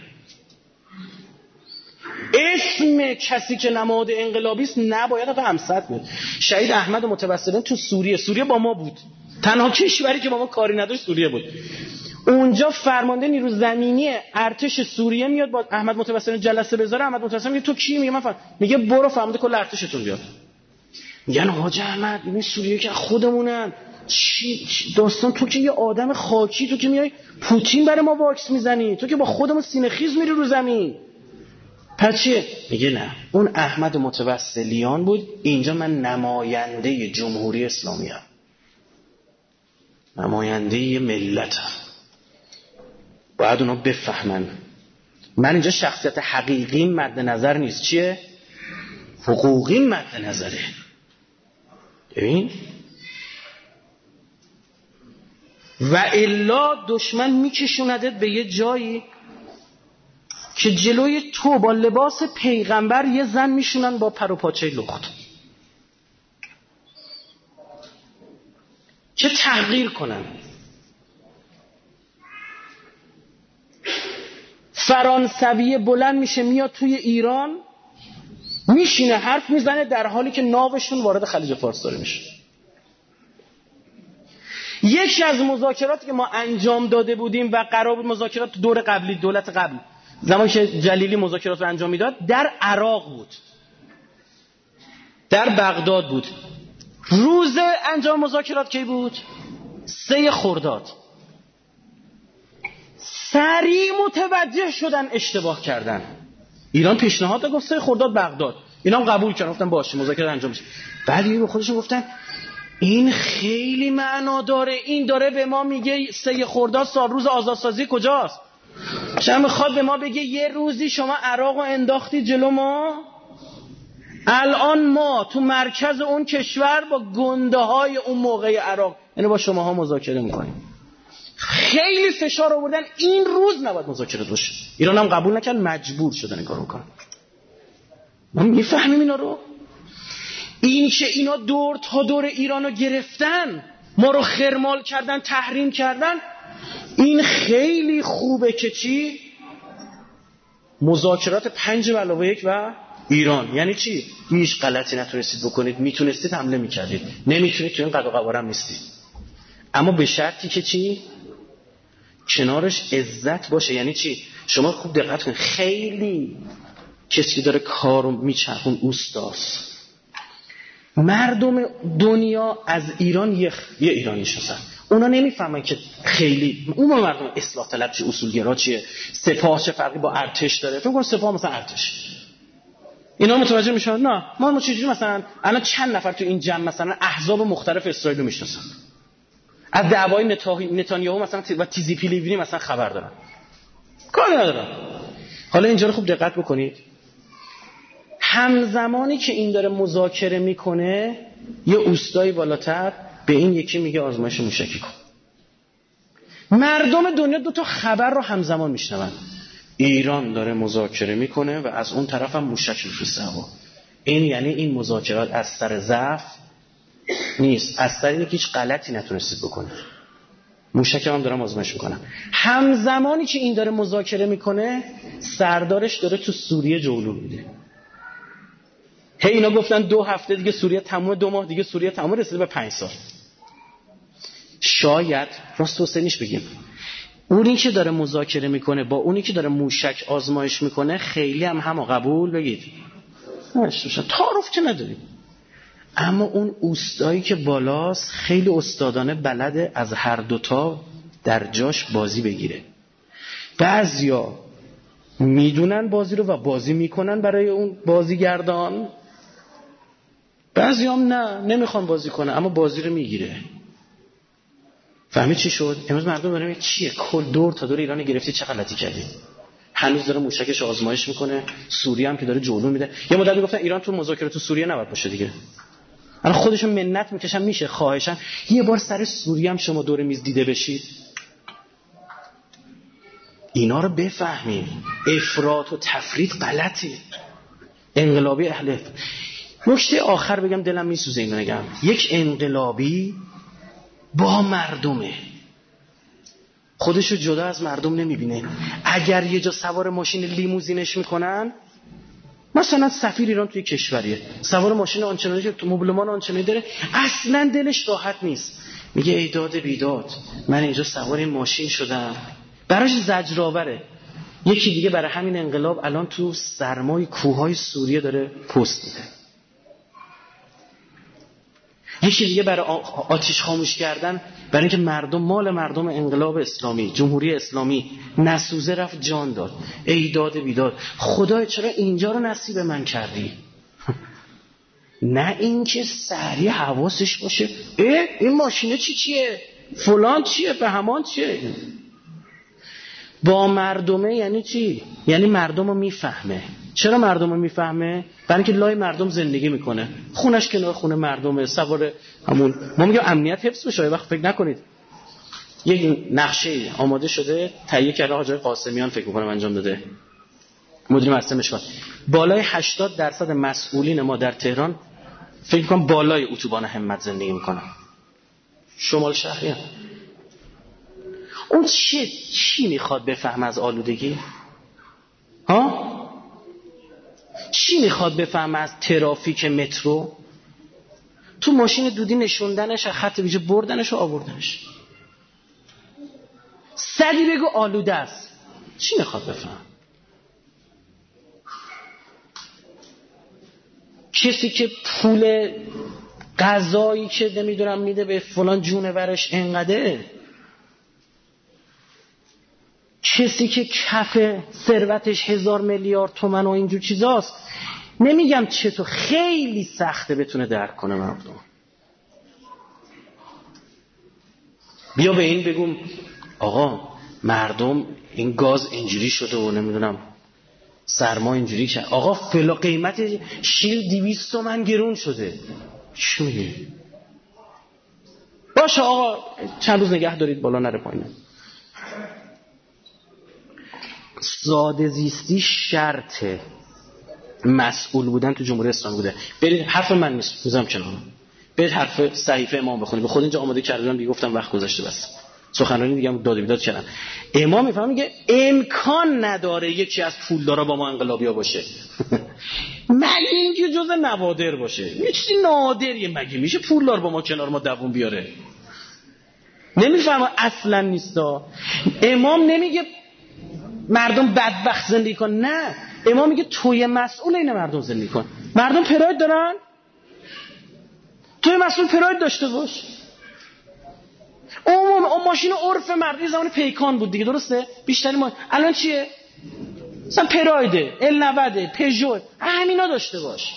اسم کسی که نماد انقلابی است نباید به همسط بود. شهید احمد متوسلین تو سوریه، سوریه با ما بود، تنها کشوری که با ما کاری نداشت سوریه بود. اونجا فرمانده نیرو زمینی ارتش سوریه میاد با احمد متوسلین جلسه بذاره. احمد متوسلین میگه تو کی؟ میگه من فهم. میگه برو فرمانده کل ارتشتون بیاد. میگن حاج احمد این سوریه که خودمونن چی داستان، تو که یه آدم خاکی، تو که میای پوتین برای ما واکس میزنی، تو که با خودمون سینه خیز میری رو زمین. پس چیه؟ میگه نه، اون احمد متوسلیان بود، اینجا من نماینده جمهوری اسلامی ام، نماینده ملتم، باید اونا بفهمن من اینجا شخصیت حقیقی مد نظر نیست. چیه؟ حقوقی مد نظره. ببین و الا دشمن میکشوندت به یه جایی که جلوی تو با لباس پیغمبر یه زن میشونن با پر و پاچه لخت که تحقیر کنن. فرانسوی بلند میشه میاد توی ایران میشینه حرف میزنه در حالی که ناوشون وارد خلیج فارس داره میشه. یکی از مذاکراتی که ما انجام داده بودیم و قرار بود مذاکرات دور قبلی دولت قبل زمانی که جلیلی مذاکرات رو انجام میداد در عراق بود، در بغداد بود. روز انجام مذاکرات کی بود؟ سه خرداد. سریع متوجه شدن اشتباه کردن. ایران پیشنهاد داد گفت سه خرداد بغداد، اینا هم قبول کردن گفتن باشه مذاکرات انجام میشه. بعد یه خودشون گفتن این خیلی معنا داره، این داره به ما میگه سه خرداد سال روز آزادسازی کجاست؟ چرا میخواد به ما بگه یه روزی شما عراق رو انداختی جلو ما، الان ما تو مرکز اون کشور با گنده های اون موقع عراق یعنی با شماها مذاکره میکنیم. خیلی فشار آوردن این روز نباید مذاکره باشه. ایران هم قبول نکرد، مجبور شدن این کارو کنن. ما میفهمیم اینا رو. این که اینا دور تا دور ایرانو گرفتن، ما رو خرمال کردن، تحریم کردن، این خیلی خوبه که چی؟ مذاکرات پنج به علاوه یک و ایران. یعنی چی؟ هیچ غلطی نتونستید بکنید، میتونستید حمله میکردید، نمیتونید، تو این قد و قوارم نیستید. اما به شرطی که چی؟ کنارش عزت باشه. یعنی چی؟ شما خوب دقت کنید، خیلی کسی داره کارو میچرخون اوستاست. مردم دنیا از ایران یه, یه ایرانی شدن، اونا نمیفهمن که خیلی اون مردم اصلاح طلب چه اصولگرا چیه، سپاه چه فرقی با ارتش داره. فکر کن سپاه مثلا ارتش، اینا متوجه میشن نه ما ما چجوری مثلا الان چند نفر تو این جمع مثلا احزاب مختلف اسرائیل رو میشناسن، از دعوای نتانیاهو مثلا و تیزی پیلیوینی مثلا خبر دارن، کاری ندارن. حالا اینجا رو خوب دقت بکنید، همزمانی که این داره مذاکره میکنه یه اوستایی بالاتر به این یکی میگه آزمایش موشکی کن. مردم دنیا دو تا خبر رو همزمان میشنون، ایران داره مذاکره میکنه و از اون طرف هم موشک میفرسته هوا. این یعنی این مذاکرات از سر ضعف نیست، از سر اینکه هیچ غلطی نتونستید بکنید. موشک هم دارم آزمایش میکنم. همزمانی که این داره مذاکره میکنه سردارش داره تو سوریه جولو میده. هی اینا گفتن دو هفته دیگه سوریه تموم، دو ماه دیگه سوریه تموم، رسیده به پنج سال. شاید راست حسینیش بگیم اونی که داره مذاکره میکنه با اونی که داره موشک آزمایش میکنه خیلی هم همو قبول بگید تعارف که نداریم، اما اون اوستایی که بالاست خیلی استادانه بلده از هر دوتا در جاش بازی بگیره. بعضیا میدونن بازی رو و بازی میکنن برای اون بازیگردان. بعضی هم نه نمیخوان بازی کنه اما بازی رو میگیره. فهمید چی شد؟ امروز مردم دارن میگن چیه کل دور تا دور ایران گرفتی، چه غلطی کردی؟ هنوز داره موشکش آزمایش میکنه. سوریه هم که داره جلو میده. یه مدت میگفتن ایران تو مذاکره تو سوریه نباید باشه دیگه. الان خودشون منت میکشن میشه خواهشن یه بار سر سوریه هم شما دور میز دیده بشید. اینا رو بفهمیم. افراط و تفرید غلطه. انقلابی اهل نکته آخر بگم دلم میسوزه اینو نگم. یک انقلابی با مردمه، خودشو جدا از مردم نمیبینه. اگر یه جا سوار ماشین لیموزینش میکنن، مثلا سفیر ایران توی کشوریه سوار ماشین آنچنانی که تو مبلمان آنچنانی داره، اصلا دلش راحت نیست، میگه ای داد بیداد من اینجا سوار این ماشین شدم، براش زجرآوره. یکی دیگه برای همین انقلاب الان تو سرمای کوههای سوریه داره پست میده. یکی دیگه برای آتش خاموش کردن، برای اینکه مردم مال مردم انقلاب اسلامی جمهوری اسلامی نسوزه رفت جان داد. ای داد بیداد خدای چرا اینجا رو نصیب من کردی؟ نه اینکه سریع حواسش باشه اه این ماشینه چی چیه فلان چیه به همان چیه. با مردمه یعنی چی؟ یعنی مردم رو میفهمه. چرا مردم رو میفهمه؟ برای اینکه لای مردم زندگی میکنه، خونش کنار خونه مردمه، سوار همون ما میگم امنیت حفظ بشه. وقت فکر نکنید یک نقشه آماده شده تهیه کرده حاج قاسمیان فکر میکنم انجام داده مدیر مؤسسه مشکات، بالای هشتاد درصد مسئولین ما در تهران فکر میکنم بالای اتوبان همت زندگی میکنن، شمال شهری هم. اون چی چی میخواد بفهم از آلودگی؟ ها؟ چی میخواد بفهم از ترافیک مترو؟ تو ماشین دودی نشوندنش، خط ویژه بردنش و آوردنش. سگی بگو آلوده است، چی میخواد بفهم؟ کسی که پول غذایی که نمیدونم میده به فلان جونورش انقدره، کسی که کف ثروتش هزار میلیارد تومان و اینجور چیزاست، نمیگم چطور، خیلی سخته بتونه درک کنه مردم. بیا به این بگم آقا مردم این گاز اینجوری شده و نمیدونم سرما اینجوری شد، آقا فلا قیمت شیر دویست تومن گرون شده، چی میگی؟ باشه آقا چند روز نگه دارید بالا نره پایین. ساده زیستی شرط مسئول بودن تو جمهوری اسلامی بوده. برید حرف من نیست میذارم کنار، برید حرف صحیفه امام بخونید. به خود اینجا آماده کردم دیگه، گفتم وقت گذشته بس سخنرانی دیگه هم داد و بیداد کردم. امام میفهمه میگه امکان نداره یکی از پولدارا با ما انقلابیا باشه مگه اینکه جز نوادر باشه. یه چیزی نادریه مگه میشه پولدار با ما کنار ما دووم بیاره؟ نمیفهمه اصلا نیستا. امام نمیگه مردم بدبخت زندگی کن، نه، امام میگه توی مسئول این مردم زندگی کن. مردم پراید دارن، توی مسئول پراید داشته باش. اون اون ماشین عرف مردی زمان پیکان بود دیگه، درسته؟ بیشتری ما الان چیه؟ مثلا پرایده، ال نود، پژو، همینا داشته باش.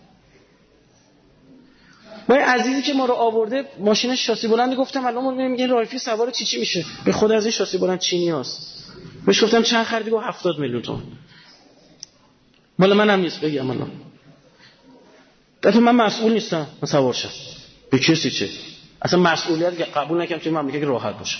ما عزیزی که ما رو آورده ماشینش شاسی بلند، گفتم الان ما میگیم رایفی سوار چی چی میشه، به خود از این شاسی بلند چینیاست. بهش گفتم چند خریدی؟ گفت هفتاد میلیون تومان. مال منم نیست بگم الان. گفتم من مسئول نیستم، من سوار شم. به کسی چه؟ اصلا مسئولیت قبول نکنم توی مملکت راحت باشه.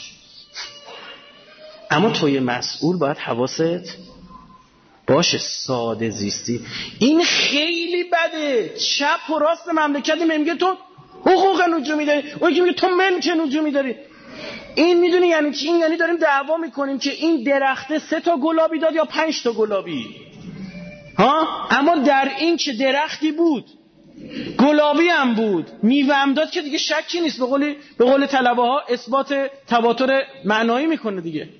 اما توی مسئول باید حواست باشه. ساده زیستی این خیلی بده. چپ و راست مملکت میگه تو حقوق نجومی داری، اون که میگه تو ملک نجومی داری. این میدونی یعنی چی؟ این یعنی داریم دعوا میکنیم که این درخته سه تا گلابی داد یا پنج تا گلابی، ها؟ اما در این که درختی بود، گلابی هم بود، میوه هم داد، که دیگه شکی نیست. به قول به قول طلبه ها اثبات تواتر معنایی میکنه دیگه.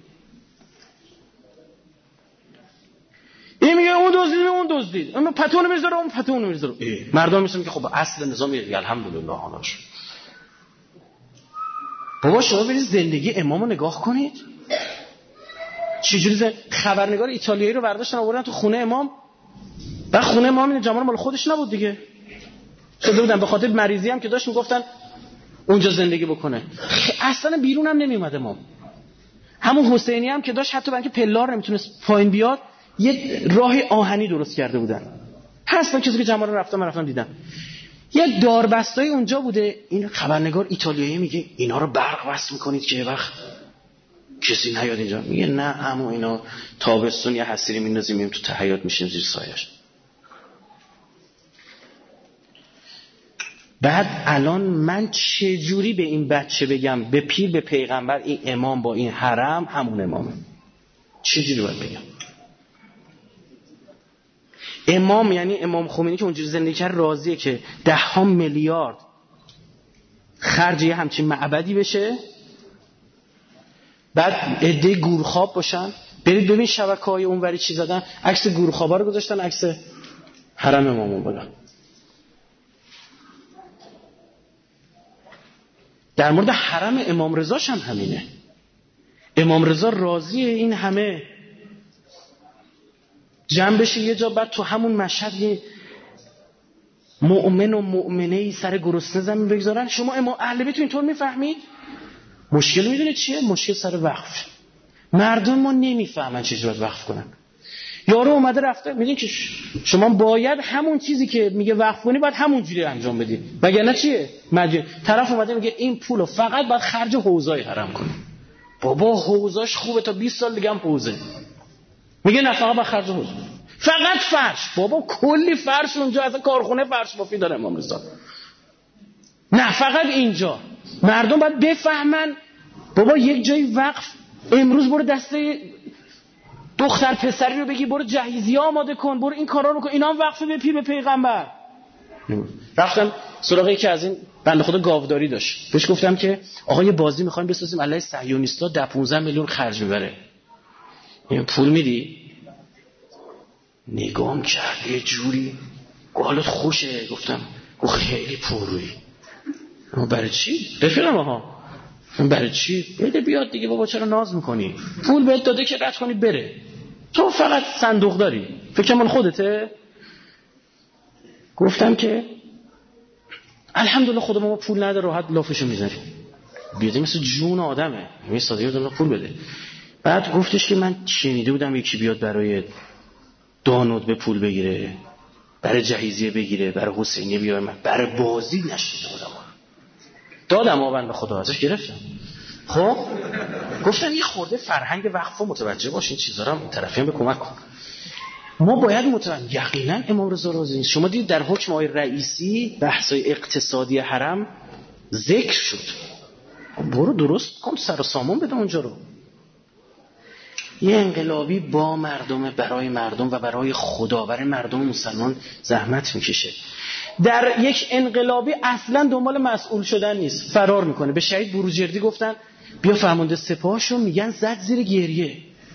این میگه اون دزدید اون دزدید، اون پتون میذاره اون پتون میذاره. مردم میگن که خب اصل نظام دیگه الحمدلله حالش. بابا شما برید زندگی امامو نگاه کنید. چجوری ز... خبرنگار ایتالیایی رو برداشتن آوردن تو خونه امام. بعد خونه امام این جماعت مال خودش نبود دیگه، شده بودن به خاطر مریضی هم که داشت میگفتن اونجا زندگی بکنه. اصلا بیرون هم نمی اومد امام. همون حسینی هم که داشت حتی بلکه پلار نمیتونست پایین بیاد، یه راه آهنی درست کرده بودن. هستن کسی که جماعت رو رفتم من رفتم دیدم. یه داربستای اونجا بوده. این خبرنگار ایتالیایی میگه اینا رو برق وصل میکنید که یه وقت کسی نیاد اینجا. میگه نه اما اینا تابستون یه حصیری میندازیم میریم تو حیاط میشیم زیر سایش. بعد الان من چه جوری به این بچه بگم به پیر به پیغمبر این امام با این حرم همون امامه؟ چه جوری باید بگم؟ امام یعنی امام خمینی که اونجوری زندگی کرد راضیه که ده ها میلیارد خرج یه همچین معبدی بشه، بعد عده گورخواب باشن. برید ببین شبکه‌های اونوری چی زدن، عکس گورخوابا رو گذاشتن، عکس حرم امامون بالا. در مورد حرم امام رضاش هم همینه. امام رضا راضیه این همه جمع بشه یه جا، بعد تو همون مشهد یه مؤمن و مؤمنه‌ای سر گرسنه زمین بگذارن. شما امام اهل بیت اینطور میفهمید؟ مشکل میدونید چیه؟ مشکل سر وقف. مردم ما نمیفهمن چه جوری وقف کنن. یارو اومده رفته، میدونید که شما باید همون چیزی که میگه وقف کنی باید همون جوری انجام بدی، وگرنه چیه؟ مجبور. طرف اومده میگه این پولو فقط باید خرج حوزه‌ای حرم کنی. بابا حوزه‌اش خوبه تا بیست سال دیگه هم حوزه. میگه نه فقط باید خرج حوزه. فقط فرش. بابا کلی فرش اونجا، اصلا کارخونه فرش بافی داره امام رضا. نه فقط اینجا. مردم باید بفهمن بابا یک جای وقف. امروز برو دسته دختر پسری رو بگی برو جهیزیه آماده کن، برو این کارا رو کن، اینا هم وقفه به پیر به پیغمبر. رفتم سراغ یکی از این بنده خدا گاوداری داشت، بهش گفتم که آقا یه بازی میخوایم بسازیم علیه صهیونیستا، ده پانزده میلیون خرج میبره، این پول میدی؟ نگام کرد یه جوری حالت خوشه. گفتم گفت خیلی پرویی. اما برای چی؟ رفیقم آها برای چی؟ بده بیاد دیگه بابا، چرا ناز میکنی؟ پول بهت داده که رد کنی بره، تو فقط صندوق داری، فکر مال خودته؟ گفتم که الحمدلله خدا ما پول نداره، راحت لافشو میذاریم. بیاده مثل جون آدمه، همین سادگی دادم پول بده. بعد گفتش که من شنیده بودم یکی بیاد برای دانود به پول بگیره، برای جهیزیه بگیره، برای حسینیه بیاره، من برای بازی نشنیده بودم. دادم آبند به خدا ازش گرفتم. خب گفتم یه خورده فرهنگ وقفو متوجه باش، این چیزا رو هم طرفیان به کمک کن. ما باید متوجه یقینا امام رضا راضی نیست. شما دیدید در حکم آقای رئیسی بحث‌های اقتصادی حرم ذکر شد. برو درست کن، سر و سامان بده اونجا رو. یه انقلابی با مردم، برای مردم و برای خدا، برای مردم مسلمان زحمت میکشه. در یک انقلابی اصلا دنبال مسئول شدن نیست، فرار میکنه. به شهید بروجردی گفتن بیا فرمانده سپاهشو میگن زد زیر گریه.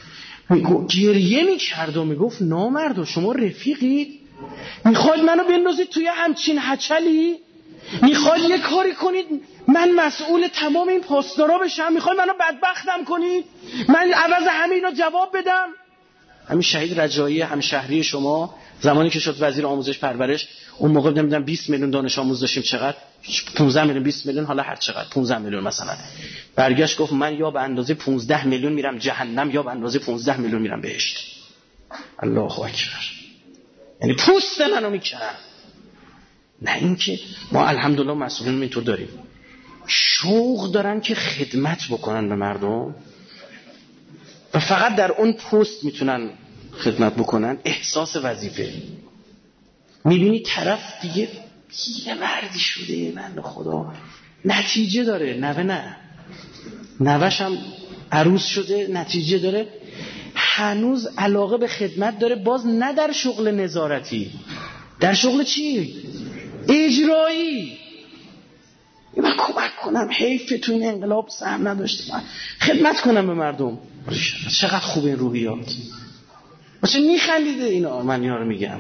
گریه میکرد و میگفت نامردو شما رفیقید؟ میخواید منو بندازید توی همچین هچلی؟ میخواید یه کاری کنید من مسئول تمام این پاسدارا بشم؟ میخواید منو بدبختم کنید من عوض همه اینا جواب بدم؟ همین شهید رجایی همشهری شما زمانی که شد وزیر آموزش پرورش، اون موقع نمیدونم بیست میلیون دانش آموز داشتیم، چقدر پانزده میلیون بیست میلیون، حالا هر چقدر پانزده میلیون مثلا، برگشت گفت من یا به اندازه پانزده میلیون میرم جهنم یا به اندازه پانزده میلیون میرم بهشت. الله اکبر. یعنی پوست منو میکنن. نه اینکه ما الحمدلله مسئولین اینطور داریم، شوق دارن که خدمت بکنن به مردم و فقط در اون پست میتونن خدمت بکنن، احساس وظیفه. میبینی طرف دیگه یه مردی شده، من خدا نتیجه داره، نوه نه نوهش هم عروس شده، نتیجه داره، هنوز علاقه به خدمت داره، باز نه در شغل نظارتی، در شغل چی؟ اجرایی. من کمک کنم، حیف تو این انقلاب سهم نداشتم، خدمت کنم به مردم. چقدر خوب این روحیات. مثلا میخندیده اینا، من اینا رو میگم.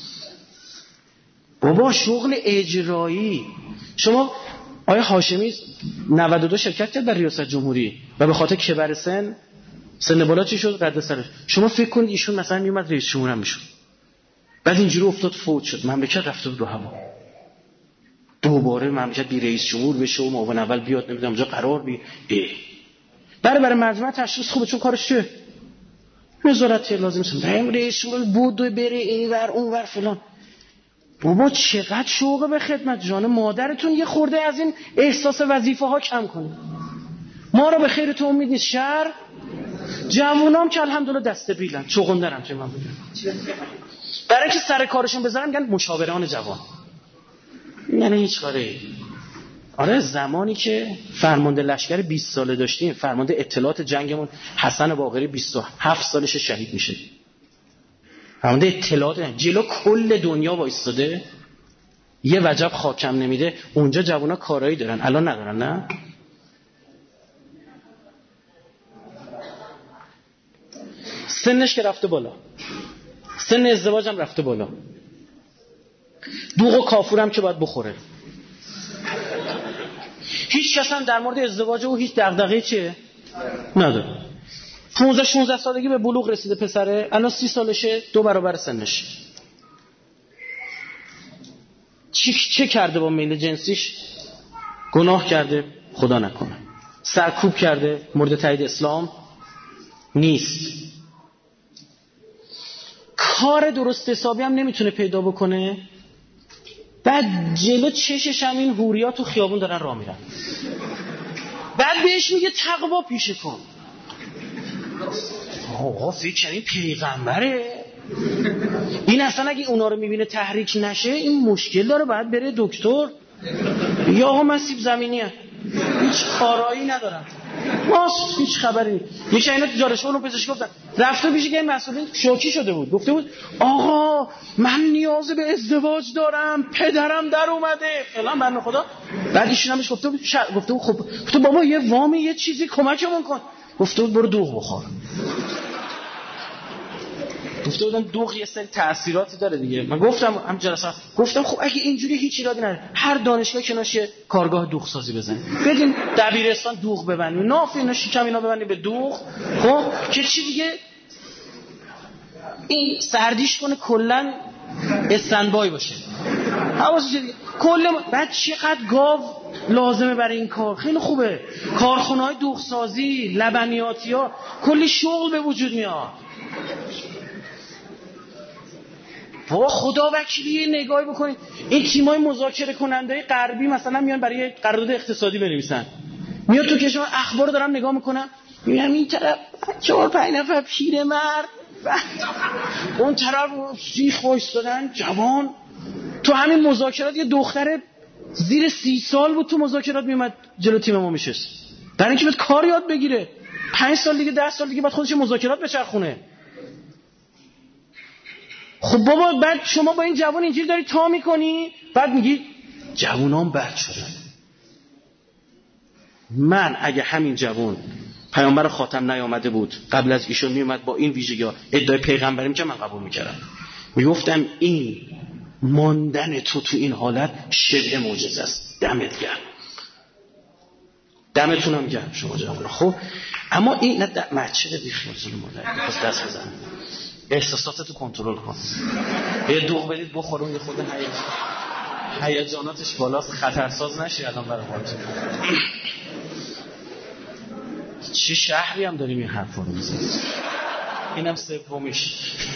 بابا شغل اجرایی. شما آیا هاشمی نود و دو شرکت کرد در ریاست جمهوری و به خاطر کبر سن سن بالا چی شد؟ قد سرش. شما فکر کنید ایشون مثلا میومد رئیس جمهور هم میشد، بعد اینجوری افتاد فوت شد، مملکت رفته بود رو هوا، دوباره مملکت بی رئیس جمهور بشه و معاون اول بیاد نمیدونم اونجا قرار بی اه. برای برای مجمع تشخیص خوبه، چون کارش چیه؟ وزارتی لازم نیست، بریم رئیس جمهور بود و بره اینور اونور فلان. بابا چقدر شوقه به خدمت، جان مادرتون یه خورده از این احساس وظیفه ها کم کنه. ما رو به خیر تو امید نیست. شهر جوونام که الحمدلله دسته بیلن، چغندرم چه من بگم، برای اینکه سر کارشون بذارن میگن مشاوران جوان، یعنی هیچ کاری. آره زمانی که فرمانده لشکر بیست ساله داشتیم، فرمانده اطلاعات جنگمون حسن باقری بیست و هفت سالش شهید میشه، فرمانده اطلاعات جلو کل دنیا وایستاده، یه وجب خاکم نمیده. اونجا جوانا کارایی دارن الان ندارن. نه سنش که رفته بالا، سن ازدواج هم رفته بالا، دوغ و کافور هم که باید بخوره. هیچ کس هم در مورد ازدواج او هیچ دغدغه‌ای چیه نداره. پانزده شانزده سالگی به بلوغ رسیده پسره، الان سی سالشه، دو برابر سنش. چی چه کرده با میل جنسیش؟ گناه کرده، خدا نکنه. سرکوب کرده، مورد تایید اسلام نیست. کار درست حسابی هم نمیتونه پیدا بکنه. بعد جلو چشش هم این حوریا تو خیابون دارن راه میرن، بعد بهش میگه تقوا پیشه کن. آقا فکر کنی پیغمبره؟ این اصلا اگه اونا رو میبینه تحریک نشه این مشکل داره، باید بره دکتر. یا آقا من سیب زمینیه، هیچ کارایی ندارم، ماست هیچ خبری نیست. یکی اینا تو جارشون رو پزشک گفتن، رفته پیش که مسئولین شوکی شده بود، گفته بود آقا من نیاز به ازدواج دارم، پدرم در اومده فلان بنده خدا. بعد ایشون همش گفته بود شر... گفته بود خب تو بابا یه وامی یه چیزی کمکمون کن. گفته بود برو دوغ بخور. گفته بودم دوغ یه سری تأثیراتی داره دیگه. من گفتم هم جلسه گفتم خب اگه اینجوری هیچ ایرادی نداره، هر دانشگاه کناشه کارگاه دوغ سازی بزنید، بدین دبیرستان دوغ ببندید، ناف اینا شکم اینا ببندید به دوغ، خب که چی دیگه این سردیش کنه کلا استندبای باشه. حواسش دیگه کل بعد چقدر گاو لازمه برای این کار. خیلی خوبه، کارخونه‌های دوغ سازی، لبنیاتی‌ها، کلی شغل به وجود میاد. بابا خدا وکیلی نگاهی بکنید این تیمای مذاکره کننده غربی مثلا میان برای قرارداد اقتصادی بنویسن، میاد تو کشور اخبار رو دارم نگاه میکنم میبینم این طرف چهار پنج نفر پیرمرد، اون طرف سیخ وایستادن جوان. تو همین مذاکرات یه دختر زیر سی سال بود تو مذاکرات میومد جلو تیم ما میشست، در اینکه باید کار یاد بگیره، پنج سال دیگه ده سال دیگه بعد خودش مذاکرات بچرخونه. خب بابا بعد شما با این جوان اینجوری داری تا میکنی، بعد میگی جوانان بد شدن. من اگه همین جوان پیامبر خاتم نیامده بود قبل از ایشون میومد با این ویژگی‌ها ادعای پیغمبری میکرد، من قبول میکردم، میگفتم این ماندن تو تو این حالت شبه معجزه است. دمت گرم، دمتونم گرم شما جوان. خب اما این نه مسجد بیخیال ظلم مادر بس دست بزن، احساساتتو کنترل کن، یه دوغ بدید بخورون، یه خود هیجاناتش بالاست، خطرساز نشی الان برای خودت. چه شهری هم داریم این حرفا رو میزنیم. اینم سومیش.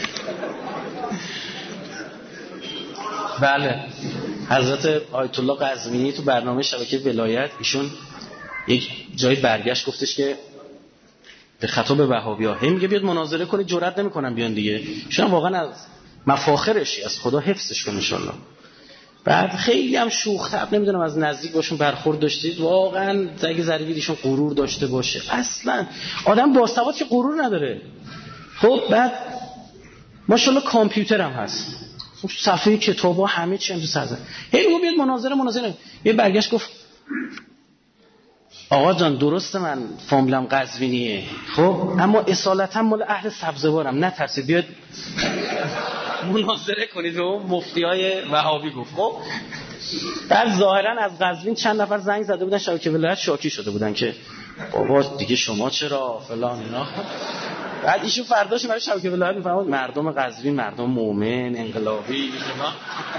بله حضرت آیت الله قزوینی تو برنامه شبکه ولایت ایشون یک جایی برگشت گفتش که به خطاب وهابی‌ها هی میگه بیاد مناظره کنید، جرئت نمی‌کنن بیان دیگه. ایشون واقعا از مفاخرشی، از خدا حفظش کنه ان شاء الله. بعد خیلی هم شوخ طبع، نمیدونم از نزدیک باشون برخورد داشتید، واقعا اگه ذره ایشون غرور داشته باشه، اصلا آدم باسواد که غرور نداره. خب بعد ماشاءالله کامپیوتر هم هست، صفحه کتابا همه چی هم تو سر. هی میگه بیاد مناظره مناظره یه برگشت گفت آقا جان درسته من فامیلم قزوینیه، خب اما اصالتا مال اهل سبزوارم، نترسید بیاد مناظره کنید. و مفتیای وهابی گفت خب بعد ظاهرا از قزوین چند نفر زنگ زده بودن شبکه ولایت شاکی شده بودن که بابا دیگه شما چرا فلان اینا. بعد ایشون فرداش برای شبکه ولایت میفرماد مردم قزوین مردم مومن انقلابی اینا.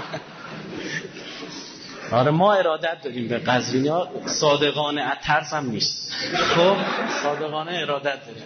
آره ما ارادت داریم به قزوینی‌ها، صادقانه از ترس هم نیست. خب صادقانه ارادت داریم.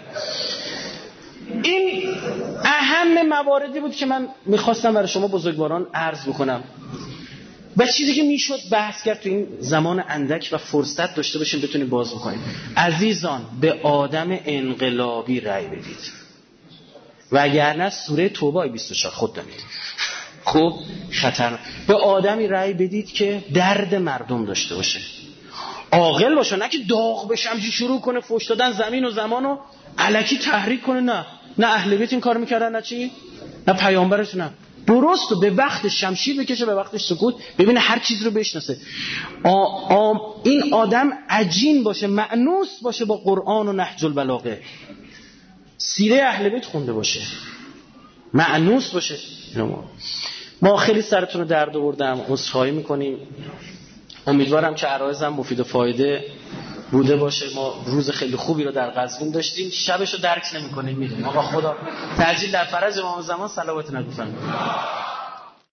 این اهم مواردی بود که من میخواستم برای شما بزرگواران عرض بکنم و چیزی که میشد بحث کرد تو این زمان اندک و فرصت داشته باشیم بتونیم باز بکنیم. عزیزان به آدم انقلابی رأی بدید وگرنه سوره توبه بیست و چهار خود دارید. خب خطر. به آدمی رأی بدید که درد مردم داشته باشه، عاقل باشه، نه که داغ بشم شروع کنه فوش دادن زمین و زمانو الکی تحریک کنه. نه نه اهل بیت این کارو میکردن، نه چی، نه پیامبرشون. نه درست و به وقت شمشیر بکشه به وقتش سکوت، ببینه هر چیز رو بشناسه. آ آ این آدم عجین باشه، مأنوس باشه با قرآن و نهج البلاغه، سیره اهل بیت خونده باشه، مأنوس باشه. ما خیلی سرتون رو درد آوردم، عذرخواهی میکنیم. امیدوارم که عرایزم مفید و فایده بوده باشه. ما روز خیلی خوبی رو در قزوین داشتیم، شبش رو درک نمی‌کنیم. میدونیم آقا خدا تعجیل در فرج امام زمان صلوات نگفتن.